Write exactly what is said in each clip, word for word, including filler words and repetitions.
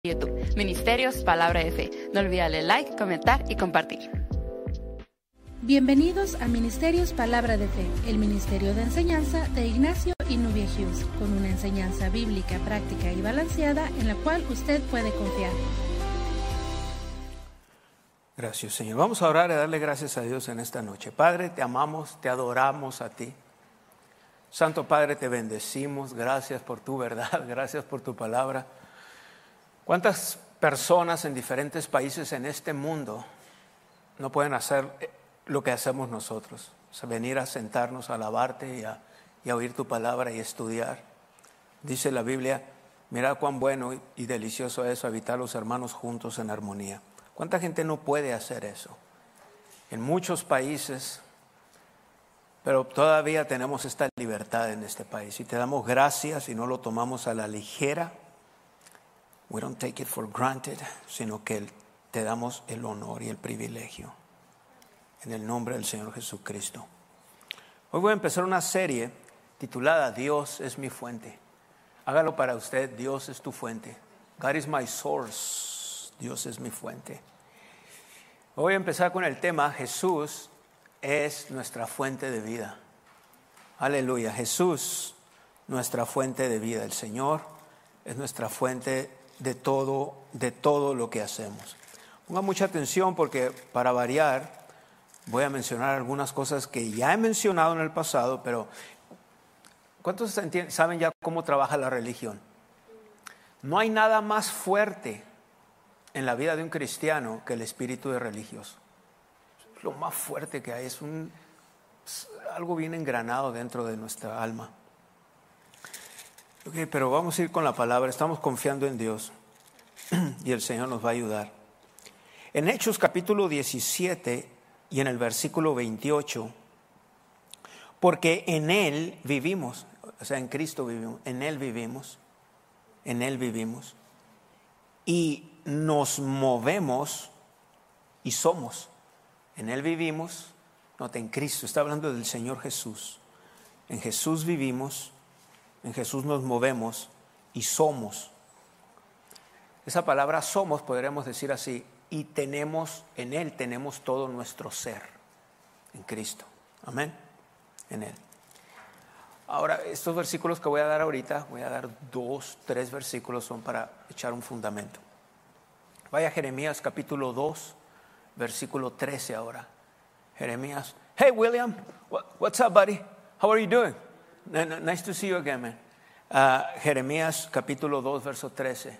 YouTube, Ministerios Palabra de Fe. No olvides darle like, comentar y compartir. Bienvenidos a Ministerios Palabra de Fe, el ministerio de enseñanza de Ignacio y Nubia Hughes, con una enseñanza bíblica, práctica y balanceada en la cual usted puede confiar. Gracias, Señor. Vamos a orar y darle gracias a Dios en esta noche. Padre, te amamos, te adoramos a ti. Santo Padre, te bendecimos. Gracias por tu verdad, gracias por tu palabra. ¿Cuántas personas en diferentes países en este mundo no pueden hacer lo que hacemos nosotros? O sea, venir a sentarnos a alabarte y a, y a oír tu palabra y estudiar. Dice la Biblia, mira cuán bueno y, y delicioso es habitar los hermanos juntos en armonía. ¿Cuánta gente no puede hacer eso? En muchos países, pero todavía tenemos esta libertad en este país. Y te damos gracias y no lo tomamos a la ligera. We don't take it for granted, sino que te damos el honor y el privilegio. En el nombre del Señor Jesucristo. Hoy voy a empezar una serie titulada Dios es mi fuente. Hágalo para usted, Dios es tu fuente. God is my source. Dios es mi fuente. Voy a empezar con el tema Jesús es nuestra fuente de vida. Aleluya. Jesús, nuestra fuente de vida. El Señor es nuestra fuente de todo, de todo lo que hacemos. Ponga mucha atención porque para variar voy a mencionar algunas cosas que ya he mencionado en el pasado, pero ¿cuántos saben ya cómo trabaja la religión? No hay nada más fuerte en la vida de un cristiano que el espíritu de religioso. Es lo más fuerte que hay, es, un, es algo bien engranado dentro de nuestra alma. Okay, pero vamos a ir con la palabra, estamos confiando en Dios y el Señor nos va a ayudar. En Hechos capítulo diecisiete y en el versículo veintiocho, porque en Él vivimos, o sea, en Cristo vivimos, en Él vivimos, en Él vivimos y nos movemos y somos. En Él vivimos, nota, en Cristo, está hablando del Señor Jesús. En Jesús vivimos, en Jesús nos movemos y somos. Esa palabra somos, podríamos decir así, y tenemos, en Él tenemos todo nuestro ser, en Cristo. Amén, en Él. Ahora, estos versículos que voy a dar ahorita, voy a dar dos, tres versículos, son para echar un fundamento. Vaya a Jeremías capítulo dos, versículo trece ahora. Jeremías, hey William, what, what's up buddy? How are you doing? Nice to see you again, man. Uh, Jeremías capítulo dos, verso trece.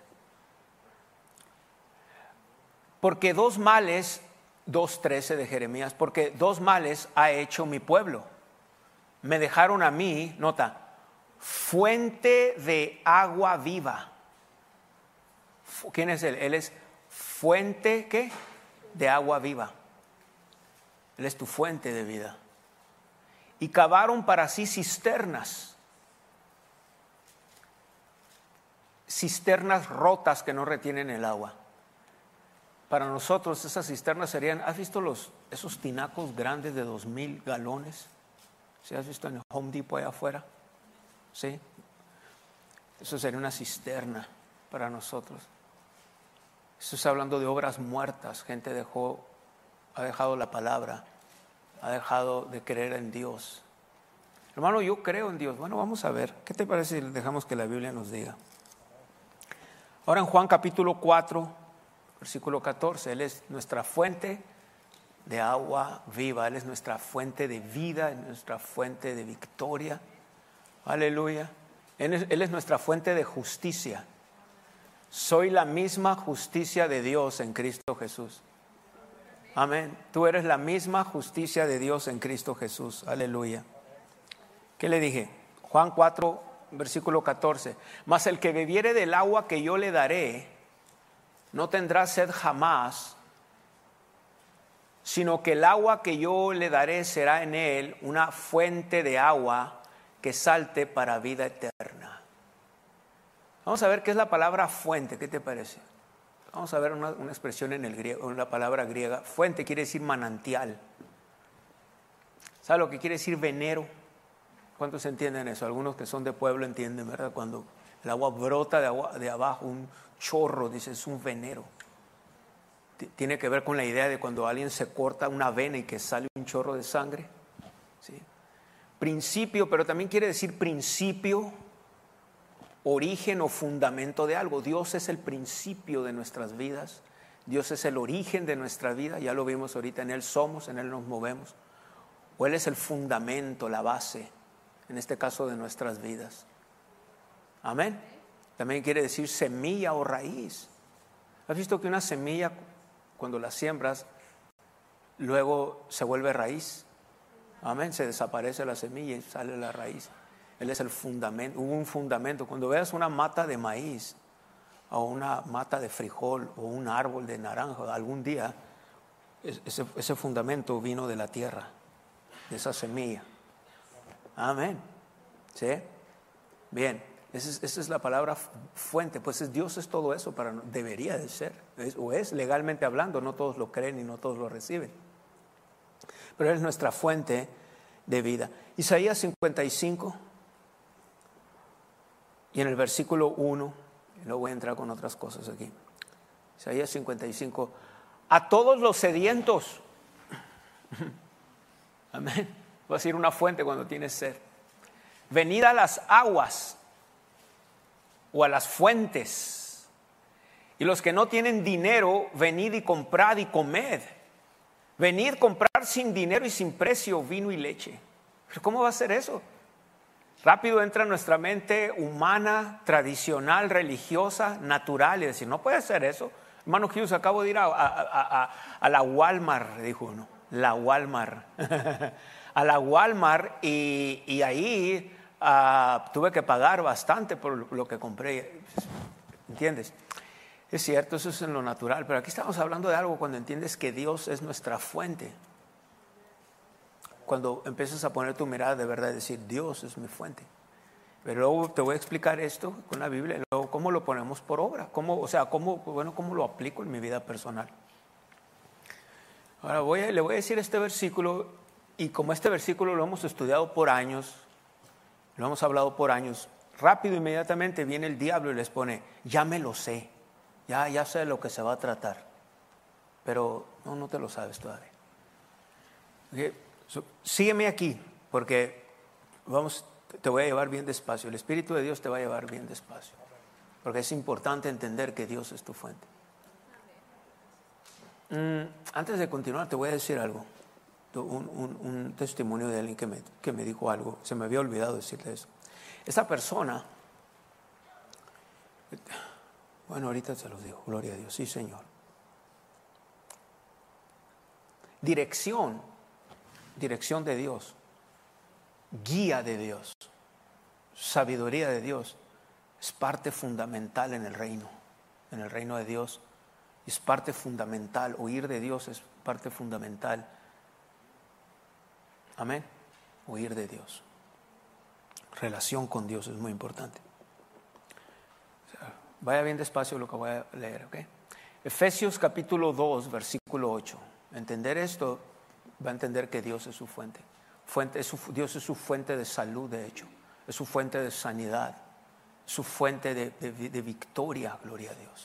Porque dos males, dos trece de Jeremías, porque dos males ha hecho mi pueblo. Me dejaron a mí, nota, fuente de agua viva. ¿Quién es él? Él es fuente, ¿qué? De agua viva. Él es tu fuente de vida. Y cavaron para sí cisternas. Cisternas rotas que no retienen el agua. Para nosotros esas cisternas serían, ¿has visto los, esos tinacos grandes de dos mil galones? ¿Sí has visto en el Home Depot allá afuera? ¿Sí? Eso sería una cisterna para nosotros. Eso está hablando de obras muertas. Gente dejó, ha dejado la palabra, ha dejado de creer en Dios. Hermano, yo creo en Dios. Bueno, vamos a ver. ¿Qué te parece si dejamos que la Biblia nos diga? Ahora en Juan capítulo cuatro, versículo catorce, Él es nuestra fuente de agua viva, Él es nuestra fuente de vida, nuestra fuente de victoria. Aleluya. Él es, Él es nuestra fuente de justicia. Soy la misma justicia de Dios en Cristo Jesús. Amén. Tú eres la misma justicia de Dios en Cristo Jesús. Aleluya. ¿Qué le dije? Juan cuatro, versículo catorce. Mas el que bebiere del agua que yo le daré, no tendrá sed jamás, sino que el agua que yo le daré será en él una fuente de agua que salte para vida eterna. Vamos a ver qué es la palabra fuente. ¿Qué te parece? Vamos a ver una, una expresión en el griego, una palabra griega. Fuente quiere decir manantial. ¿Sabe lo que quiere decir venero? ¿Cuántos entienden eso? Algunos que son de pueblo entienden, ¿verdad? Cuando El agua brota de, agua, de abajo, un chorro, dice, es un venero. Tiene que ver con la idea de cuando alguien se corta una vena y que sale un chorro de sangre. ¿Sí? Principio, pero también quiere decir principio, origen o fundamento de algo. Dios es el principio de nuestras vidas. Dios es el origen de nuestra vida. Ya lo vimos ahorita, en Él somos, en Él nos movemos. O Él es el fundamento, la base, en este caso de nuestras vidas. Amén. También quiere decir semilla o raíz. ¿Has visto que una semilla, cuando la siembras, luego se vuelve raíz? Amén. Se desaparece la semilla y sale la raíz. Él es el fundamento. Hubo un fundamento. Cuando veas una mata de maíz o una mata de frijol o un árbol de naranja, algún día ese, ese fundamento vino de la tierra, de esa semilla. Amén. ¿Sí? Bien. Esa es, esa es la palabra fuente. Pues es, Dios es todo eso, para, debería de ser. Es, o es legalmente hablando. No todos lo creen y no todos lo reciben. Pero Él es nuestra fuente de vida. Isaías cincuenta y cinco. Y en el versículo uno, y luego voy a entrar con otras cosas aquí. Isaías cincuenta y cinco. A todos los sedientos. Amén. Va a ser una fuente cuando tienes sed. Venid a las aguas o a las fuentes. Y los que no tienen dinero, venid y comprad y comed. Venid, comprar sin dinero y sin precio vino y leche. ¿Pero cómo va a ser eso? Rápido entra en nuestra mente humana, tradicional, religiosa, natural, y decir, no puede ser eso. Hermano Hughes, acabo de ir a, a, a, a, a la Walmart, dijo uno, la Walmart. A la Walmart y, y ahí uh, tuve que pagar bastante por lo que compré. ¿Entiendes? Es cierto, eso es en lo natural, pero aquí estamos hablando de algo cuando entiendes que Dios es nuestra fuente. Cuando empiezas a poner tu mirada de verdad y decir, Dios es mi fuente. Pero luego te voy a explicar esto con la Biblia, y luego cómo lo ponemos por obra, cómo, o sea, cómo, bueno, cómo lo aplico en mi vida personal. Ahora voy a, le voy a decir este versículo, y como este versículo lo hemos estudiado por años, lo hemos hablado por años, rápido, inmediatamente viene el diablo y les pone, ya me lo sé, ya, ya sé de lo que se va a tratar, pero no, no te lo sabes todavía. Okay. So, sígueme aquí, porque vamos, te voy a llevar bien despacio. El Espíritu de Dios te va a llevar bien despacio, porque es importante entender que Dios es tu fuente. Mm, antes de continuar, te voy a decir algo, un, un, un testimonio de alguien que me, que me dijo algo. Se me había olvidado decirle eso. Esta persona, bueno, ahorita se los digo, gloria a Dios, sí, Señor. Dirección. Dirección de Dios, guía de Dios, sabiduría de Dios es parte fundamental en el reino, en el reino de Dios. Es parte fundamental, oír de Dios es parte fundamental. Amén. Oír de Dios. Relación con Dios es muy importante. O sea, vaya bien despacio lo que voy a leer, ¿ok? Efesios capítulo dos, versículo ocho. Entender esto, va a entender que Dios es su fuente. fuente es su, Dios es su fuente de salud, de hecho. Es su fuente de sanidad. Su fuente de, de, de victoria, gloria a Dios.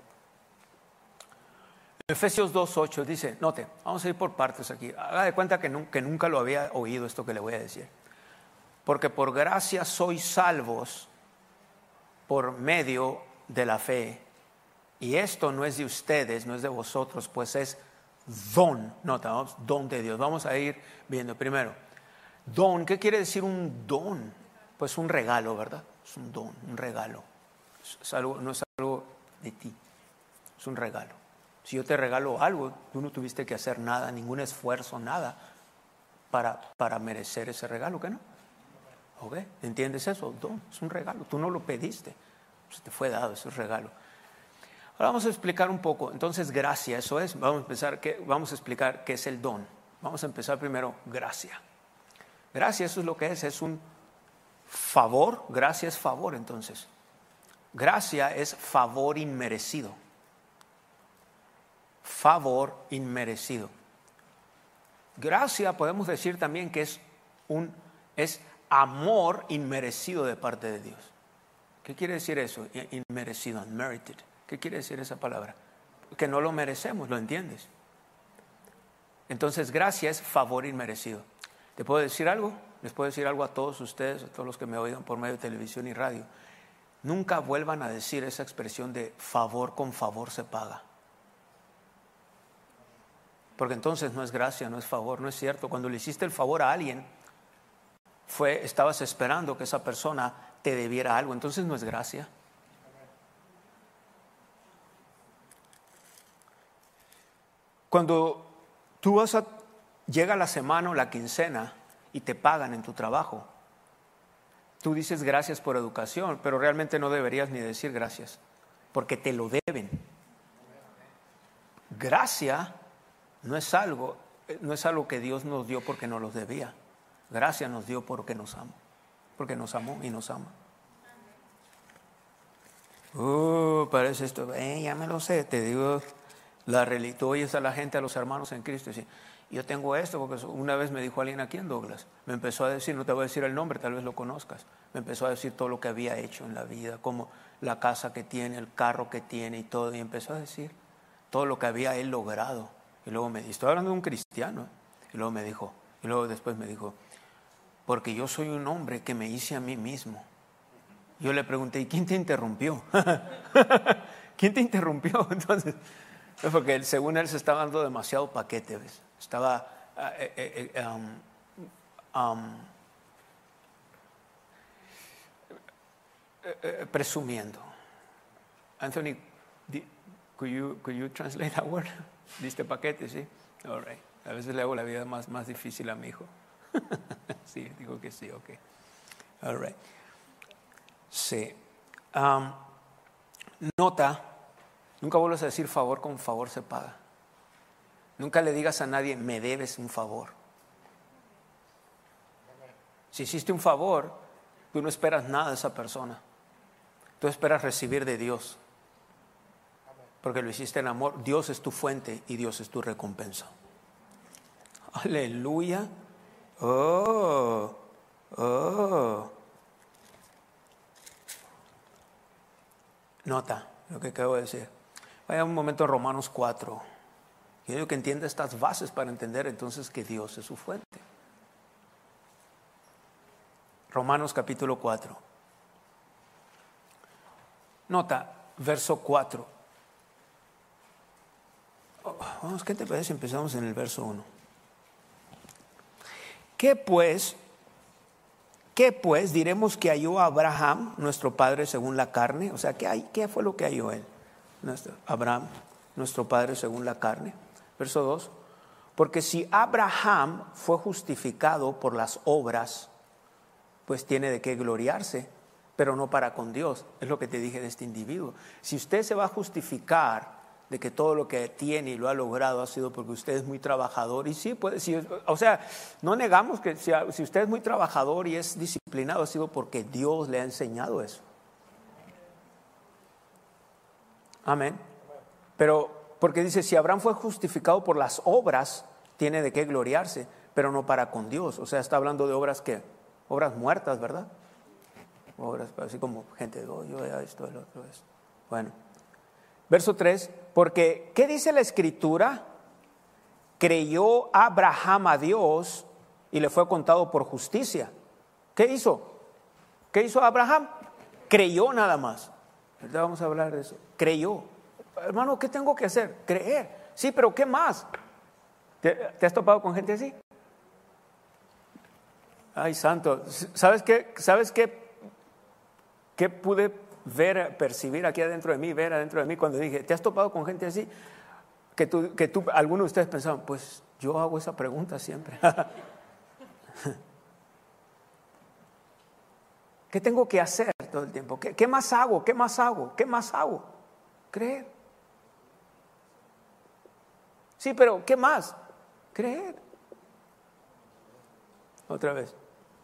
Efesios dos ocho dice, note, vamos a ir por partes aquí. Haga de cuenta que, no, que nunca lo había oído esto que le voy a decir. Porque por gracia sois salvos por medio de la fe. Y esto no es de ustedes, no es de vosotros, pues es don, nota, vamos, don de Dios. Vamos a ir viendo primero. Don, ¿qué quiere decir un don? Pues un regalo, ¿verdad? Es un don, un regalo. Es algo, no es algo de ti, es un regalo. Si yo te regalo algo, tú no tuviste que hacer nada, ningún esfuerzo, nada para, para merecer ese regalo, ¿qué no? ¿Ok? ¿Entiendes eso? Don, es un regalo, tú no lo pediste, se te fue dado, es un regalo. Ahora vamos a explicar un poco. Entonces, gracia, eso es. Vamos a empezar, ¿qué? Vamos a explicar qué es el don. Vamos a empezar primero, gracia. Gracia, eso es lo que es, es un favor. Gracia es favor, entonces. Gracia es favor inmerecido. Favor inmerecido. Gracia podemos decir también que es un es amor inmerecido de parte de Dios. ¿Qué quiere decir eso? Inmerecido, unmerited. ¿Qué quiere decir esa palabra? Que no lo merecemos, ¿lo entiendes? Entonces, gracia es favor inmerecido. ¿Te puedo decir algo? Les puedo decir algo a todos ustedes, a todos los que me oigan por medio de televisión y radio. Nunca vuelvan a decir esa expresión de favor con favor se paga. Porque entonces no es gracia, no es favor, no es cierto. Cuando le hiciste el favor a alguien, fue, estabas esperando que esa persona te debiera algo, entonces no es gracia. Cuando tú vas a, llega la semana o la quincena y te pagan en tu trabajo, tú dices gracias por educación, pero realmente no deberías ni decir gracias, porque te lo deben. Gracia no es algo, no es algo que Dios nos dio porque nos los debía. Gracia nos dio porque nos amó, porque nos amó y nos ama. Uh, parece esto, eh, ya me lo sé, te digo, la religión, tú oyes a la gente, a los hermanos en Cristo, y dice, yo tengo esto, porque una vez me dijo alguien aquí en Douglas, me empezó a decir, no te voy a decir el nombre, tal vez lo conozcas, me empezó a decir todo lo que había hecho en la vida, como la casa que tiene, el carro que tiene y todo, y empezó a decir todo lo que había él logrado, y luego me dijo, estoy hablando de un cristiano, y luego me dijo, y luego después me dijo, porque yo soy un hombre que me hice a mí mismo. Yo le pregunté, ¿y quién te interrumpió? ¿Quién te interrumpió? Entonces, porque él, según él se estaba dando demasiado paquete, ¿ves? Estaba eh, eh, eh, um, um, eh, eh, presumiendo. Anthony, di, could you, could you translate that word? ¿Diste paquete? Sí. All right. A veces le hago la vida más, más difícil a mi hijo. Sí, digo que sí, ok. All right. Sí. Um, nota, nunca vuelvas a decir favor con favor se paga. Nunca le digas a nadie, me debes un favor. Si hiciste un favor, tú no esperas nada de esa persona. Tú esperas recibir de Dios. Porque lo hiciste en amor. Dios es tu fuente y Dios es tu recompensa. Aleluya. Oh, oh. Nota lo que acabo de decir. Vaya un momento a Romanos cuatro. Quiero que entienda estas bases para entender entonces que Dios es su fuente. Romanos capítulo cuatro. Nota, verso cuatro. Oh, vamos, ¿qué te parece si empezamos en el verso uno? ¿Qué pues, qué pues diremos que halló a Abraham, nuestro padre según la carne? O sea, ¿qué, hay, qué fue lo que halló él? Nuestro, Abraham, nuestro padre según la carne. Verso dos. Porque si Abraham fue justificado por las obras, pues tiene de qué gloriarse, pero no para con Dios. Es lo que te dije de este individuo. Si usted se va a justificar de que todo lo que tiene y lo ha logrado ha sido porque usted es muy trabajador, y sí, puede, sí, o sea, no negamos que si, si usted es muy trabajador y es disciplinado, ha sido porque Dios le ha enseñado eso. Amén. Pero, porque dice, si Abraham fue justificado por las obras, tiene de qué gloriarse, pero no para con Dios. O sea, está hablando de obras que, obras muertas, ¿verdad? Obras así como gente, oh, yo ya esto, el otro, esto. Bueno. Verso tres, porque ¿qué dice la Escritura? Creyó Abraham a Dios y le fue contado por justicia. ¿Qué hizo? ¿Qué hizo Abraham? Creyó nada más. Ahorita vamos a hablar de eso. Creyó. Hermano, ¿qué tengo que hacer? Creer. Sí, pero ¿qué más? ¿Te, te has topado con gente así? Ay, santo. ¿Sabes qué? ¿Sabes qué? ¿Qué pude ver, percibir aquí adentro de mí, ver adentro de mí cuando dije, ¿te has topado con gente así? Que tú, que tú, algunos de ustedes pensaban, pues yo hago esa pregunta siempre. ¿Qué tengo que hacer todo el tiempo? ¿Qué, qué más hago? ¿Qué más hago? ¿Qué más hago? Creer. Sí, pero ¿qué más? Creer. Otra vez.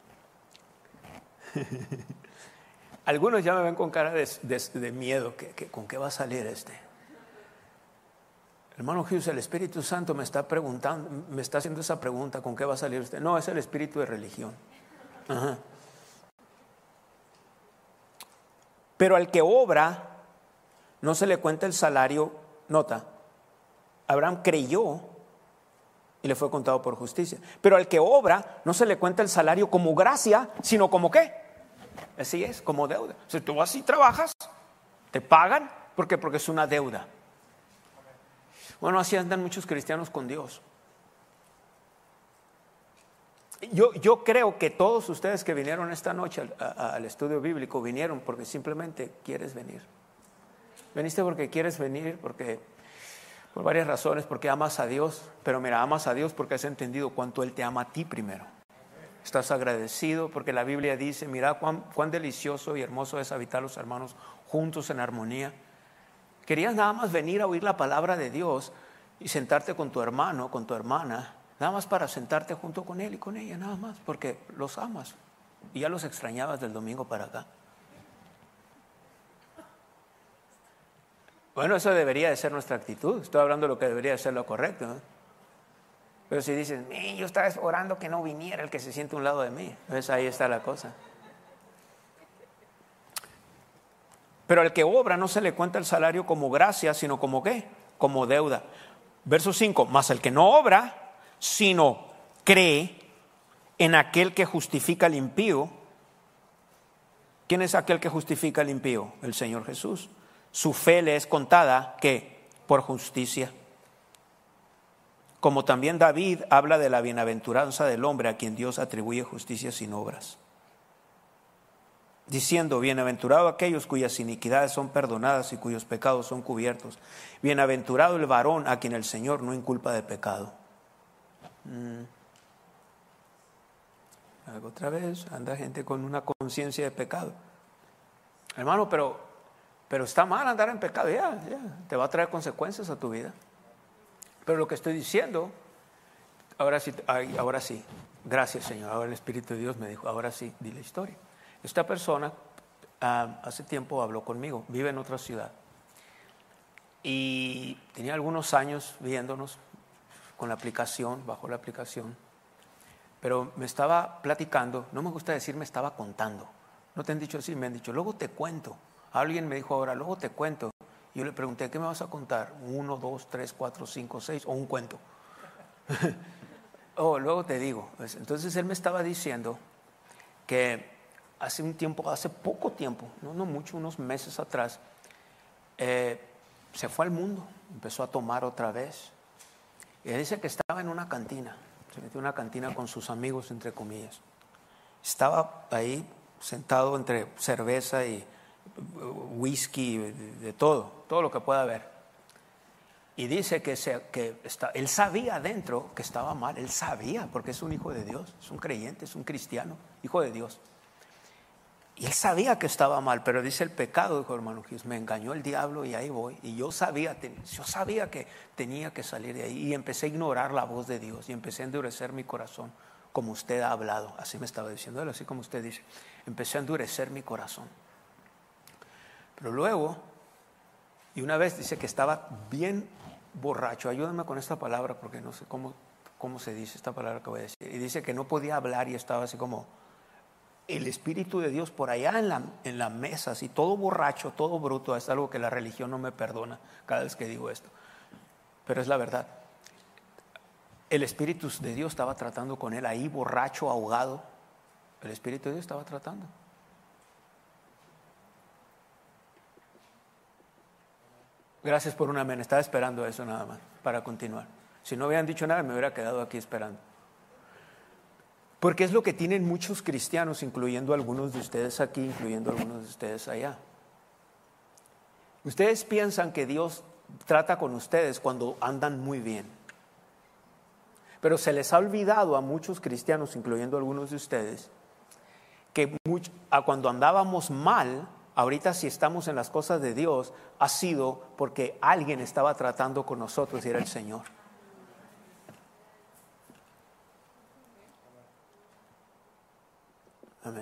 Algunos ya me ven con cara de, de, de miedo, que, que, ¿con qué va a salir este? Hermano Hughes, el Espíritu Santo me está preguntando, me está haciendo esa pregunta, ¿con qué va a salir usted? No, es el espíritu de religión. Ajá. Pero al que obra no se le cuenta el salario. Nota, Abraham creyó y le fue contado por justicia. Pero al que obra no se le cuenta el salario como gracia, sino como ¿qué? Así es, como deuda. O sea, tú vas y trabajas, te pagan, ¿por qué? Porque es una deuda. Bueno, así andan muchos cristianos con Dios. Yo, yo creo que todos ustedes que vinieron esta noche al, a, al estudio bíblico vinieron porque simplemente quieres venir. Veniste porque quieres venir, porque por varias razones, porque amas a Dios. Pero mira, amas a Dios porque has entendido cuánto Él te ama a ti primero. Estás agradecido porque la Biblia dice, mira cuán, cuán delicioso y hermoso es habitar los hermanos juntos en armonía. Querías nada más venir a oír la palabra de Dios y sentarte con tu hermano, con tu hermana, nada más para sentarte junto con él y con ella, nada más, porque los amas y ya los extrañabas del domingo para acá. Bueno, eso debería de ser nuestra actitud. Estoy hablando de lo que debería de ser lo correcto, ¿no? Pero si dices, yo estaba orando que no viniera el que se siente a un lado de mí, entonces ahí está la cosa. Pero al que obra no se le cuenta el salario como gracia, sino como ¿qué? Como deuda. Verso cinco, mas el que no obra, sino cree en aquel que justifica al impío. ¿Quién es aquel que justifica al impío? El Señor Jesús. Su fe le es contada, ¿qué? Por justicia. Como también David habla de la bienaventuranza del hombre a quien Dios atribuye justicia sin obras, diciendo, bienaventurado aquellos cuyas iniquidades son perdonadas y cuyos pecados son cubiertos. Bienaventurado el varón a quien el Señor no inculpa de pecado. Mm. Otra vez anda gente con una conciencia de pecado. Hermano, pero, pero está mal andar en pecado, ya, ya, te va a traer consecuencias a tu vida. Pero lo que estoy diciendo, ahora sí, ahora sí, gracias Señor, ahora el Espíritu de Dios me dijo, ahora sí, di la historia. Esta persona uh, hace tiempo habló conmigo, vive en otra ciudad y tenía algunos años viéndonos con la aplicación, bajo la aplicación, pero me estaba platicando, no me gusta decir me estaba contando, no te han dicho así, me han dicho, luego te cuento. Alguien me dijo ahora, luego te cuento. Yo le pregunté, ¿qué me vas a contar? Uno, dos, tres, cuatro, cinco, seis o un cuento. Oh, luego te digo. Entonces él me estaba diciendo que hace un tiempo, hace poco tiempo, no, no mucho, unos meses atrás, eh, se fue al mundo, empezó a tomar otra vez. Y él dice que estaba en una cantina, se metió en una cantina con sus amigos, entre comillas. Estaba ahí sentado entre cerveza y whisky, de, de todo, todo lo que pueda haber. Y dice que, se, que está, él sabía adentro que estaba mal, él sabía, porque es un hijo de Dios, es un creyente, es un cristiano, hijo de Dios. Y él sabía que estaba mal, pero dice el pecado, dijo hermano Gis, me engañó el diablo y ahí voy. Y yo sabía, yo sabía que tenía que salir de ahí y empecé a ignorar la voz de Dios y empecé a endurecer mi corazón, como usted ha hablado, así me estaba diciendo él, así como usted dice, empecé a endurecer mi corazón. Pero luego, y una vez dice que estaba bien borracho, ayúdame con esta palabra porque no sé cómo, cómo se dice esta palabra que voy a decir. Y dice que no podía hablar y estaba así como el Espíritu de Dios por allá en la, en la mesa, así todo borracho, todo bruto. Es algo que la religión no me perdona cada vez que digo esto, pero es la verdad. El Espíritu de Dios estaba tratando con él ahí, borracho, ahogado. El Espíritu de Dios estaba tratando. Gracias por un amén. Estaba esperando eso nada más para continuar. Si no hubieran dicho nada, me hubiera quedado aquí esperando. Porque es lo que tienen muchos cristianos, incluyendo algunos de ustedes aquí, incluyendo algunos de ustedes allá. Ustedes piensan que Dios trata con ustedes cuando andan muy bien. Pero se les ha olvidado a muchos cristianos, incluyendo algunos de ustedes, que mucho, a cuando andábamos mal, ahorita si estamos en las cosas de Dios, ha sido porque alguien estaba tratando con nosotros y era el Señor. Amén.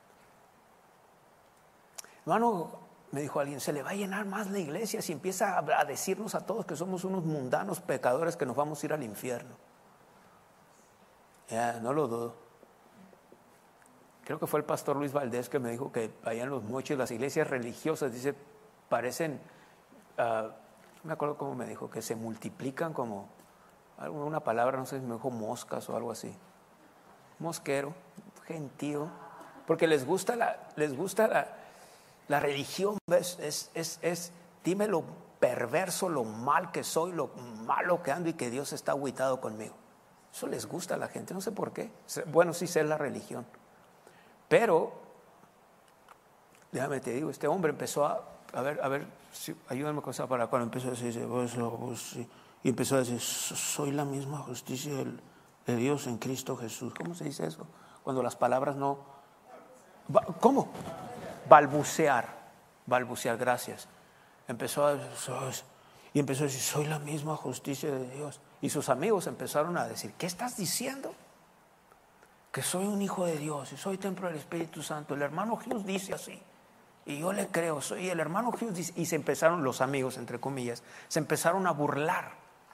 Hermano, me dijo alguien, se le va a llenar más la iglesia si empieza a decirnos a todos que somos unos mundanos pecadores que nos vamos a ir al infierno. Ya, no lo dudo. creo que fue el pastor Luis Valdés que me dijo que allá en Los Mochis las iglesias religiosas, dice, parecen, uh, no me acuerdo cómo me dijo, que se multiplican como, una palabra, no sé si me dijo moscas o algo así. Mosquero, gentío, porque les gusta la, les gusta la, la religión, ¿ves? Es, es, es, dime lo perverso, lo mal que soy, lo malo que ando y que Dios está agüitado conmigo. Eso les gusta a la gente, no sé por qué. Bueno, sí sé la religión. Pero, déjame te digo, este hombre empezó a, a ver, a ver, sí, ayúdame con esa para cuando empezó a decir, pues, pues, sí. Y empezó a decir, soy la misma justicia del, de Dios en Cristo Jesús. ¿Cómo se dice eso? Cuando las palabras no... ¿Cómo? Balbucear, balbucear, gracias. Empezó a y empezó a decir, soy la misma justicia de Dios. Y sus amigos empezaron a decir, ¿qué estás diciendo? Que soy un hijo de Dios y soy templo del Espíritu Santo. El hermano Hughes dice así. Y yo le creo, soy el hermano Hughes dice, y se empezaron los amigos, entre comillas, se empezaron a burlar.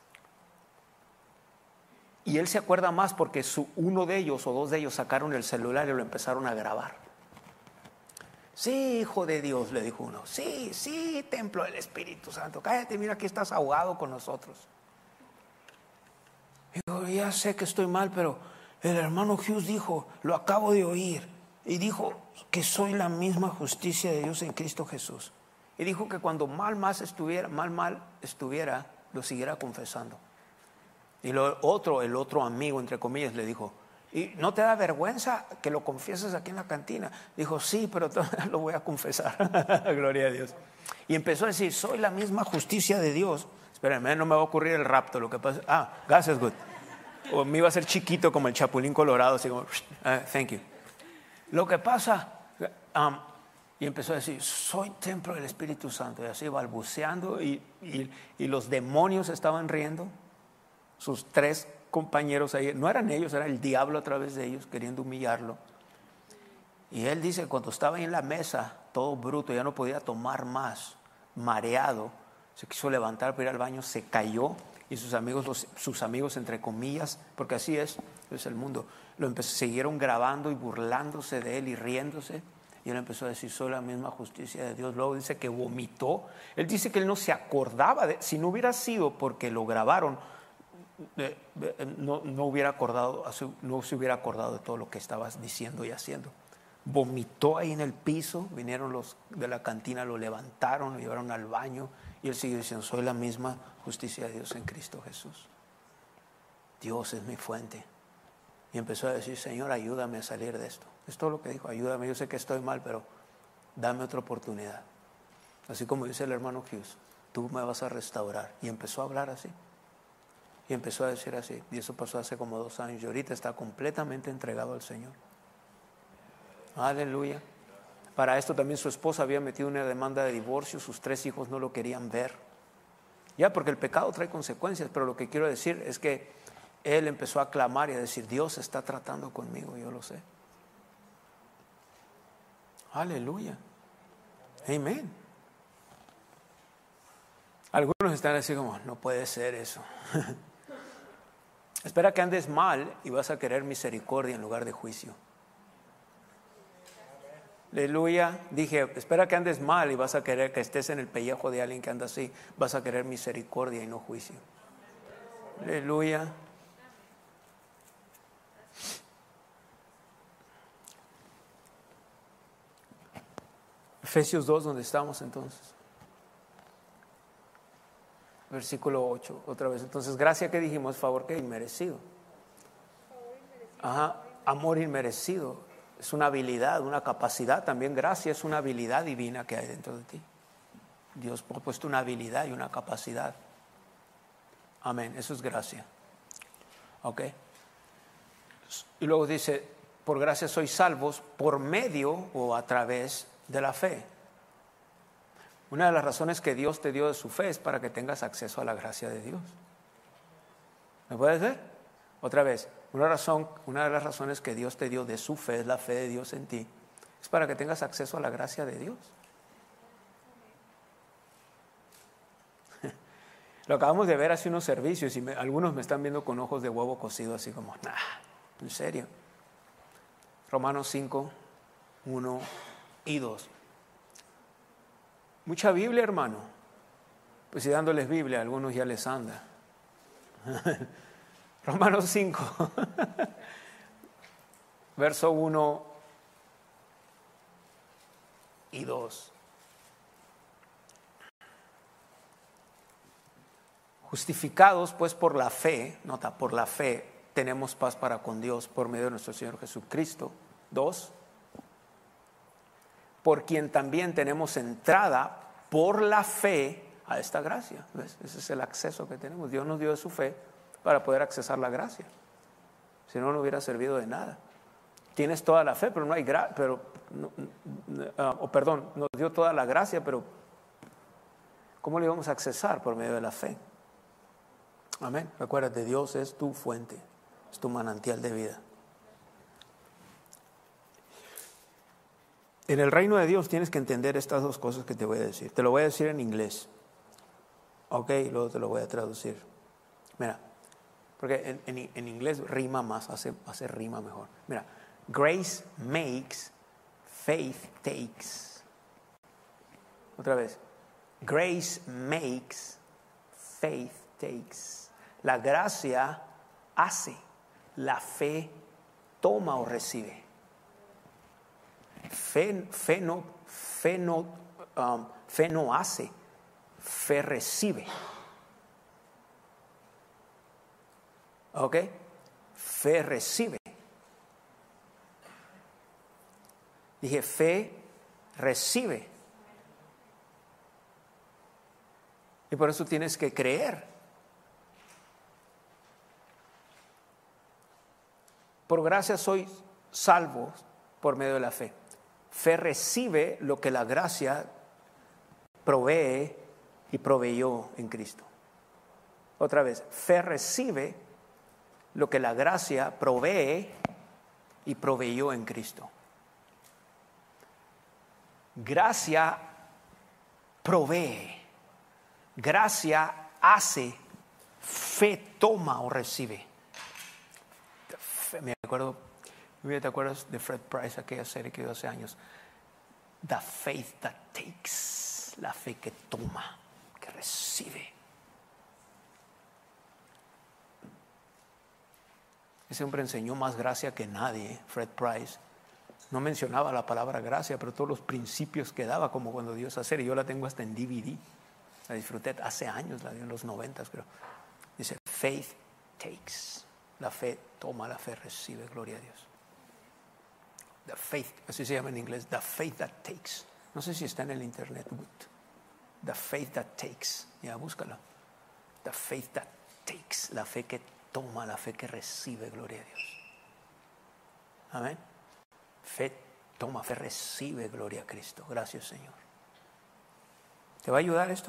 Y él se acuerda más porque su, uno de ellos o dos de ellos sacaron el celular y lo empezaron a grabar. Sí, hijo de Dios, le dijo uno. Sí, sí, templo del Espíritu Santo. Cállate, mira que estás ahogado con nosotros. Digo, ya sé que estoy mal, pero el hermano Hughes dijo, lo acabo de oír, y dijo que soy la misma justicia de Dios en Cristo Jesús. Y dijo que cuando mal, más estuviera, mal, mal estuviera, lo siguiera confesando. Y lo otro, el otro amigo, entre comillas, le dijo, ¿y no te da vergüenza que lo confieses aquí en la cantina? Dijo, sí, pero todavía lo voy a confesar. Gloria a Dios. Y empezó a decir, soy la misma justicia de Dios. Espérenme, no me va a ocurrir el rapto. Lo que pasa, ah, gracias, good. O me iba a ser chiquito como el Chapulín Colorado, así como, uh, thank you. Lo que pasa, um, y empezó a decir, soy templo del Espíritu Santo. Y así balbuceando, y, y, y los demonios estaban riendo. Sus tres compañeros ahí, no eran ellos, era el diablo a través de ellos queriendo humillarlo. Y él dice, cuando estaba ahí en la mesa, todo bruto, ya no podía tomar más, mareado, se quiso levantar para ir al baño, se cayó, y sus amigos, los, sus amigos entre comillas, porque así es, es el mundo, lo empezó, siguieron grabando y burlándose de él y riéndose. Y él empezó a decir, soy la misma justicia de Dios. Luego dice que vomitó. Él dice que él no se acordaba de, si no hubiera sido porque lo grabaron, Eh, eh, no, no hubiera acordado, no se hubiera acordado de todo lo que estabas diciendo y haciendo. Vomitó ahí en el piso, vinieron los de la cantina, lo levantaron, lo llevaron al baño, y él siguió diciendo, soy la misma justicia de Dios en Cristo Jesús. Dios es mi fuente. Y empezó a decir, Señor, ayúdame a salir de esto. Es todo lo que dijo, ayúdame, yo sé que estoy mal, pero dame otra oportunidad. Así como dice el hermano Hughes, tú me vas a restaurar. Y empezó a hablar así. Y empezó a decir así, y eso pasó hace como dos años, y ahorita está completamente entregado al Señor. Aleluya. Para esto también su esposa había metido una demanda de divorcio, sus tres hijos no lo querían ver. Ya, porque el pecado trae consecuencias, pero lo que quiero decir es que él empezó a clamar y a decir, Dios está tratando conmigo, yo lo sé. Aleluya. Amén. Algunos están así como, no puede ser eso. Espera que andes mal y vas a querer misericordia en lugar de juicio. Aleluya. Dije, espera que andes mal y vas a querer que estés en el pellejo de alguien que anda así. Vas a querer misericordia y no juicio. Aleluya. Efesios dos, donde estamos entonces. Versículo ocho, otra vez. Entonces, gracia que dijimos, favor que inmerecido. Ajá, amor inmerecido. Es una habilidad, una capacidad. También gracia es una habilidad divina que hay dentro de ti. Dios ha puesto una habilidad y una capacidad. Amén, eso es gracia. Ok. Y luego dice, por gracia sois salvos por medio o a través de la fe. Una de las razones que Dios te dio de su fe es para que tengas acceso a la gracia de Dios. ¿Me puedes ver? Otra vez, una razón, una de las razones que Dios te dio de su fe es la fe de Dios en ti. Es para que tengas acceso a la gracia de Dios. Lo acabamos de ver hace unos servicios y me, algunos me están viendo con ojos de huevo cocido, así como, nah, en serio. Romanos cinco, uno y dos. Mucha Biblia, hermano. Pues si dándoles Biblia, a algunos ya les anda. Romanos cinco, verso uno y dos. Justificados pues por la fe, nota, por la fe, tenemos paz para con Dios por medio de nuestro Señor Jesucristo. Dos, por quien también tenemos entrada por la fe a esta gracia. ¿Ves? Ese es el acceso que tenemos. Dios nos dio de su fe para poder accesar la gracia. Si no, no hubiera servido de nada. Tienes toda la fe, pero no hay gracia, pero, no, uh, oh, perdón, nos dio toda la gracia, pero ¿cómo le vamos a accesar? Por medio de la fe. Amén. Recuérdate, Dios es tu fuente, es tu manantial de vida. En el reino de Dios tienes que entender estas dos cosas que te voy a decir. Te lo voy a decir en inglés. Ok, luego te lo voy a traducir. Mira, porque en, en, en inglés rima más, hace, hace rima mejor. Mira, grace makes, faith takes. Otra vez. Grace makes, faith takes. La gracia hace, la fe toma o recibe. Fe, fe, no, fe, no, um, fe no hace, fe recibe. ¿Ok? Fe recibe. Dije, fe recibe. Y por eso tienes que creer. Por gracia sois salvos por medio de la fe. Fe recibe lo que la gracia provee y proveyó en Cristo. Otra vez, fe recibe lo que la gracia provee y proveyó en Cristo. Gracia provee, gracia hace, fe toma o recibe. Me acuerdo, ¿te acuerdas de Fred Price, aquella serie que dio hace años? The faith that takes, la fe que toma, que recibe. Ese hombre enseñó más gracia que nadie, Fred Price. No mencionaba la palabra gracia, pero todos los principios que daba, como cuando dio esa serie. Yo la tengo hasta en D V D. La disfruté hace años, la dio en los noventas, pero dice, faith takes. La fe toma, la fe recibe, gloria a Dios. The faith, así se llama en inglés, the faith that takes. No sé si está en el internet. The faith that takes. Ya, búscalo. The faith that takes. La fe que toma, la fe que recibe, gloria a Dios. Amén. Fe toma, fe recibe, gloria a Cristo. Gracias, Señor. ¿Te va a ayudar esto?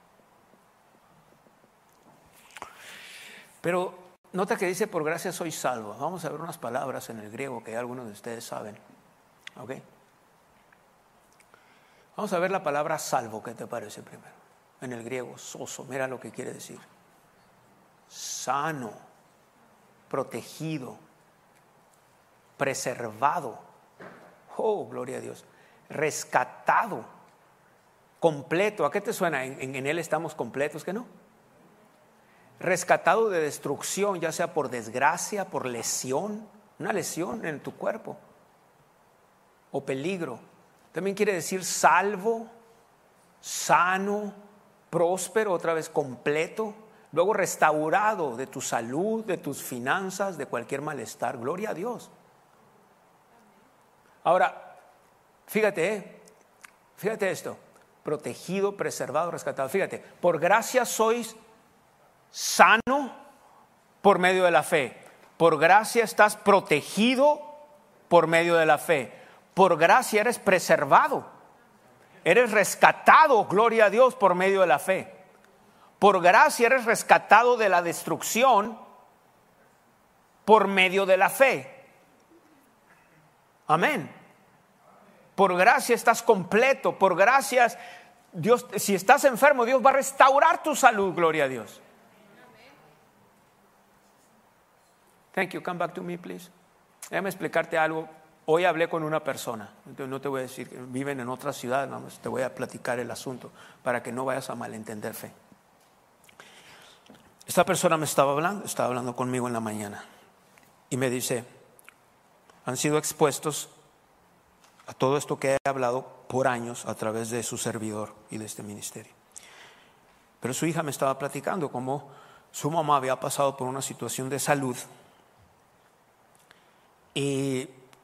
Pero nota que dice, por gracia soy salvo. Vamos a ver unas palabras en el griego que algunos de ustedes saben. ¿Ok? Vamos a ver la palabra salvo. ¿Qué te parece primero? En el griego, soso. Mira lo que quiere decir. Sano, protegido, preservado. Oh, gloria a Dios. Rescatado, completo. ¿A qué te suena? En, en, en Él estamos completos, ¿que no? Rescatado de destrucción, ya sea por desgracia, por lesión, una lesión en tu cuerpo o peligro. También quiere decir salvo, sano, próspero, otra vez completo, luego restaurado de tu salud, de tus finanzas, de cualquier malestar. Gloria a Dios. Ahora, fíjate, ¿eh? Fíjate esto, protegido, preservado, rescatado. Fíjate, por gracia sois sano por medio de la fe. Por gracia estás protegido por medio de la fe. Por gracia eres preservado. Eres rescatado, gloria a Dios, por medio de la fe. Por gracia eres rescatado de la destrucción por medio de la fe. Amén. Por gracia estás completo. Por gracia, Dios, si estás enfermo, Dios va a restaurar tu salud, gloria a Dios. Thank you. Come back to me, please. Déjame explicarte algo Hoy hablé con una persona, entonces no te voy a decir que viven en otra ciudad, nada más te voy a platicar el asunto para que no vayas a malentender fe. Esta persona me estaba hablando, estaba hablando conmigo en la mañana y me dice, han sido expuestos a todo esto que he hablado por años a través de su servidor y de este ministerio. Pero su hija me estaba platicando cómo su mamá había pasado por una situación de salud y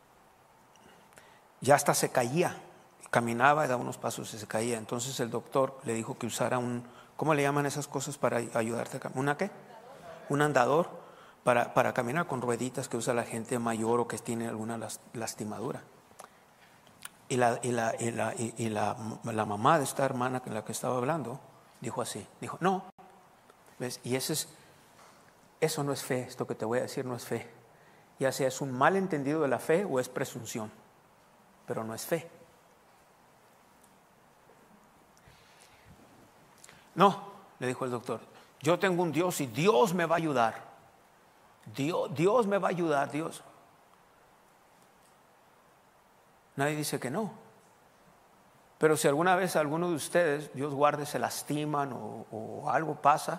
ya hasta se caía, caminaba y daba unos pasos y se caía. Entonces el doctor le dijo que usara un, ¿cómo le llaman esas cosas para ayudarte a caminar? ¿Una qué? Un andador para, para caminar, con rueditas que usa la gente mayor o que tiene alguna lastimadura. Y la, y la, y la, y, y la, la mamá de esta hermana con la que estaba hablando dijo así, dijo, no, ¿ves? Y ese es, eso no es fe, esto que te voy a decir no es fe. Ya sea es un malentendido de la fe o es presunción, pero no es fe. No, le dijo el doctor, yo tengo un Dios y Dios me va a ayudar. Dios, Dios me va a ayudar, Dios. Nadie dice que no. Pero si alguna vez alguno de ustedes, Dios guarde, se lastiman o, o algo pasa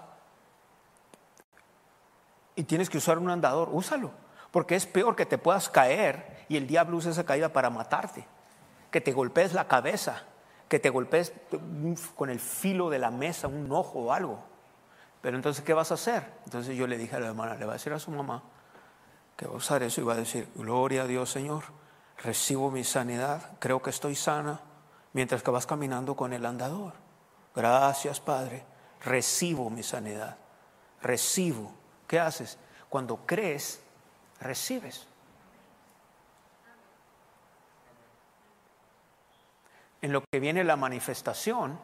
y tienes que usar un andador, úsalo. Porque es peor que te puedas caer y el diablo usa esa caída para matarte. Que te golpees la cabeza, que te golpees con el filo de la mesa, un ojo o algo. Pero entonces, ¿qué vas a hacer? Entonces yo le dije a la hermana, le va a decir a su mamá que va a usar eso y va a decir, gloria a Dios, Señor, recibo mi sanidad, creo que estoy sana, mientras que vas caminando con el andador. Gracias, Padre, recibo mi sanidad, recibo. ¿Qué haces? Cuando crees, recibes. En lo que viene la manifestación,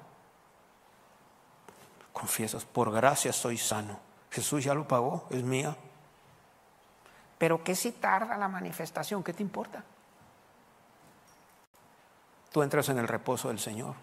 confiesas, por gracia soy sano. Jesús ya lo pagó, es mía. Pero ¿qué si tarda la manifestación? ¿Qué te importa? Tú entras en el reposo del Señor.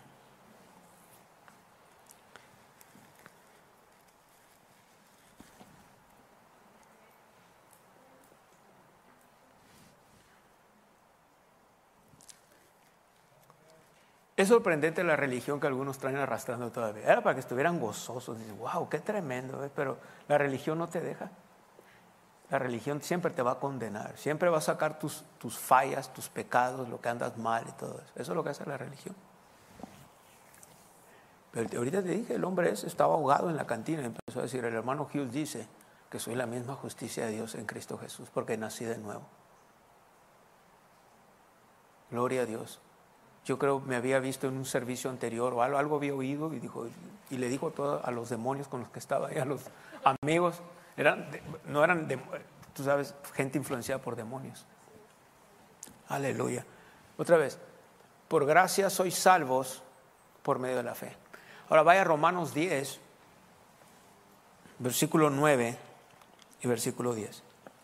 Es sorprendente la religión que algunos traen arrastrando todavía. Era para que estuvieran gozosos. Dicen, wow, qué tremendo, ¿eh? Pero la religión no te deja. La religión siempre te va a condenar. Siempre va a sacar tus, tus fallas, tus pecados, lo que andas mal y todo eso. Eso es lo que hace la religión. Pero ahorita te dije, el hombre ese estaba ahogado en la cantina y empezó a decir, el hermano Hughes dice que soy la misma justicia de Dios en Cristo Jesús porque nací de nuevo. Gloria a Dios. Yo creo me había visto en un servicio anterior o algo, algo había oído y, dijo, y le dijo todo a los demonios con los que estaba ahí, a los amigos, eran, no eran, de, tú sabes, gente influenciada por demonios. Aleluya. Otra vez, por gracia sois salvos por medio de la fe. Ahora vaya a Romanos diez, versículo nueve y versículo diez.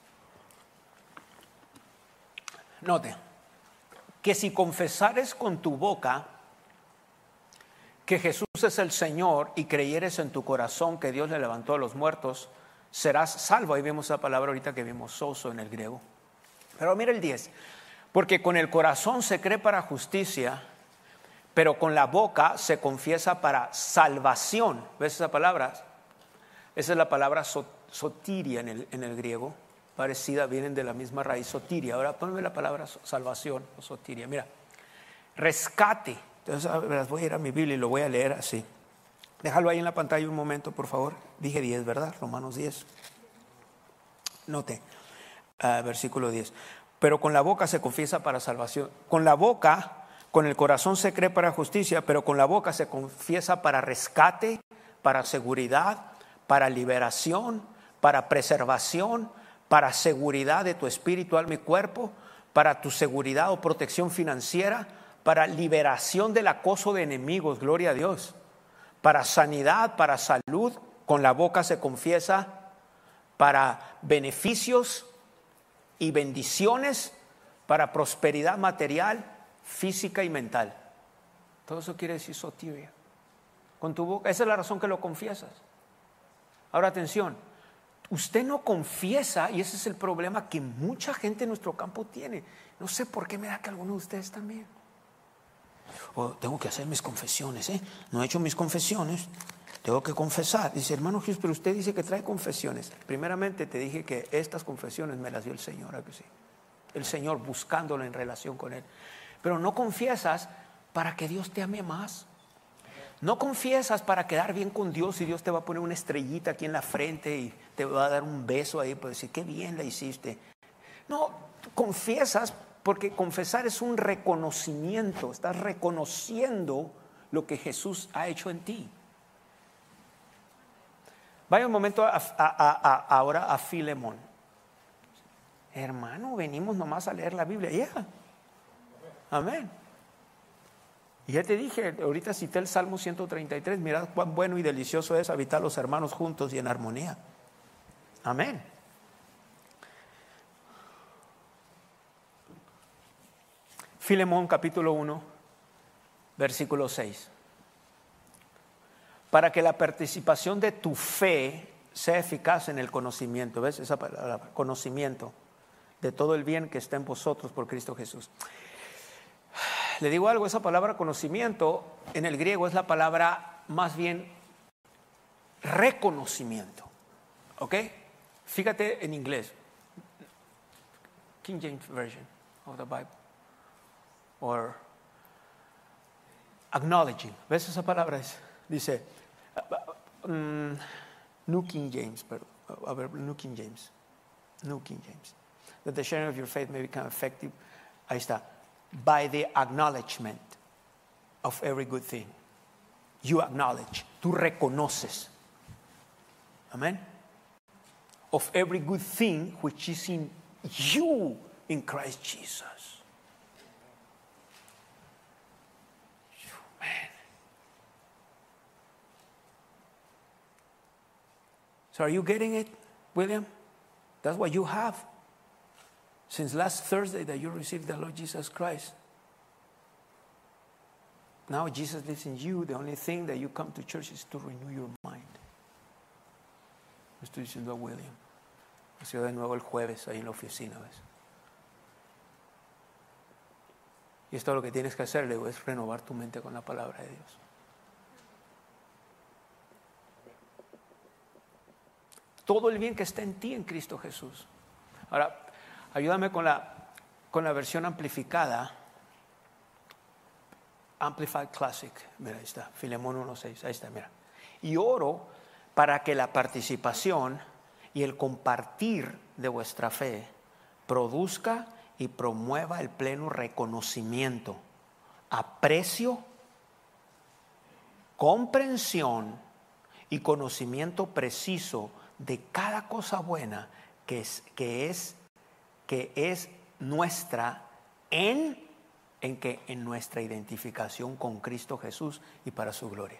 Note. Que si confesares con tu boca que Jesús es el Señor y creyeres en tu corazón que Dios le levantó a los muertos, serás salvo. Ahí vemos esa palabra ahorita que vimos, sozo en el griego. Pero mira el diez. Porque con el corazón se cree para justicia, pero con la boca se confiesa para salvación. ¿Ves esa palabra? Esa es la palabra sotiria en el, en el griego. Parecida, vienen de la misma raíz, sotiria. Ahora ponme la palabra salvación o sotiria. Mira, rescate. Entonces, a ver, voy a ir a mi Biblia y lo voy a leer así. Déjalo ahí en la pantalla un momento, por favor. Dije diez, ¿verdad? Romanos diez. Note, uh, versículo diez. Pero con la boca se confiesa para salvación. Con la boca, con el corazón se cree para justicia, pero con la boca se confiesa para rescate, para seguridad, para liberación, para preservación, para seguridad de tu espíritu, alma y cuerpo, para tu seguridad o protección financiera, para liberación del acoso de enemigos, gloria a Dios, para sanidad, para salud, con la boca se confiesa, para beneficios y bendiciones, para prosperidad material, física y mental. Todo eso quiere decir sotiria. Con tu boca, esa es la razón que lo confiesas. Ahora atención. usted no confiesa, y ese es el problema que mucha gente en nuestro campo tiene. No sé por qué me da que algunos de ustedes también. Oh, tengo que hacer mis confesiones, ¿eh? No he hecho mis confesiones, tengo que confesar. Dice, hermano Hughes, pero usted dice que trae confesiones. Primeramente te dije que estas confesiones me las dio el Señor, ¿a que sí? El Señor, buscándolo en relación con Él. Pero no confiesas para que Dios te ame más. No confiesas para quedar bien con Dios y Dios te va a poner una estrellita aquí en la frente y te va a dar un beso ahí para decir, qué bien la hiciste. No, confiesas porque confesar es un reconocimiento. Estás reconociendo lo que Jesús ha hecho en ti. Vaya un momento a, a, a, a, ahora a Filemón. Hermano, venimos nomás a leer la Biblia. Ya. Yeah. Amén. Y ya te dije, ahorita cité el Salmo ciento treinta y tres. Mirad cuán bueno y delicioso es habitar los hermanos juntos y en armonía. Amén. Filemón capítulo uno, versículo seis. Para que la participación de tu fe sea eficaz en el conocimiento. ¿Ves esa palabra? Conocimiento de todo el bien que está en vosotros por Cristo Jesús. Le digo algo, esa palabra conocimiento en el griego es la palabra más bien reconocimiento. ¿Ok? Fíjate en inglés. King James Version of the Bible. Or acknowledging. ¿Ves esa palabra? Dice um, New King James. Pero, a ver, New King James. New King James. That the sharing of your faith may become effective. Ahí está. By the acknowledgement of every good thing. You acknowledge. Tú reconoces. Amen. Of every good thing which is in you in Christ Jesus. Man. So are you getting it, William? That's what you have. Since last Thursday that you received the Lord Jesus Christ. Now Jesus lives in you. The only thing that you come to church is to renew your mind. Estoy diciendo a William. Ha sido de nuevo el jueves ahí en la oficina, ¿ves? Y esto lo que tienes que hacer, Leo, es renovar tu mente con la palabra de Dios. Todo el bien que está en ti en Cristo Jesús. Ahora, ayúdame con la, con la versión amplificada. Amplified Classic. Mira, ahí está. Filemón uno seis. Ahí está, mira. Y oro para que la participación y el compartir de vuestra fe produzca y promueva el pleno reconocimiento, aprecio, comprensión y conocimiento preciso de cada cosa buena que es, que es que es nuestra en, en que en nuestra identificación con Cristo Jesús y para su gloria.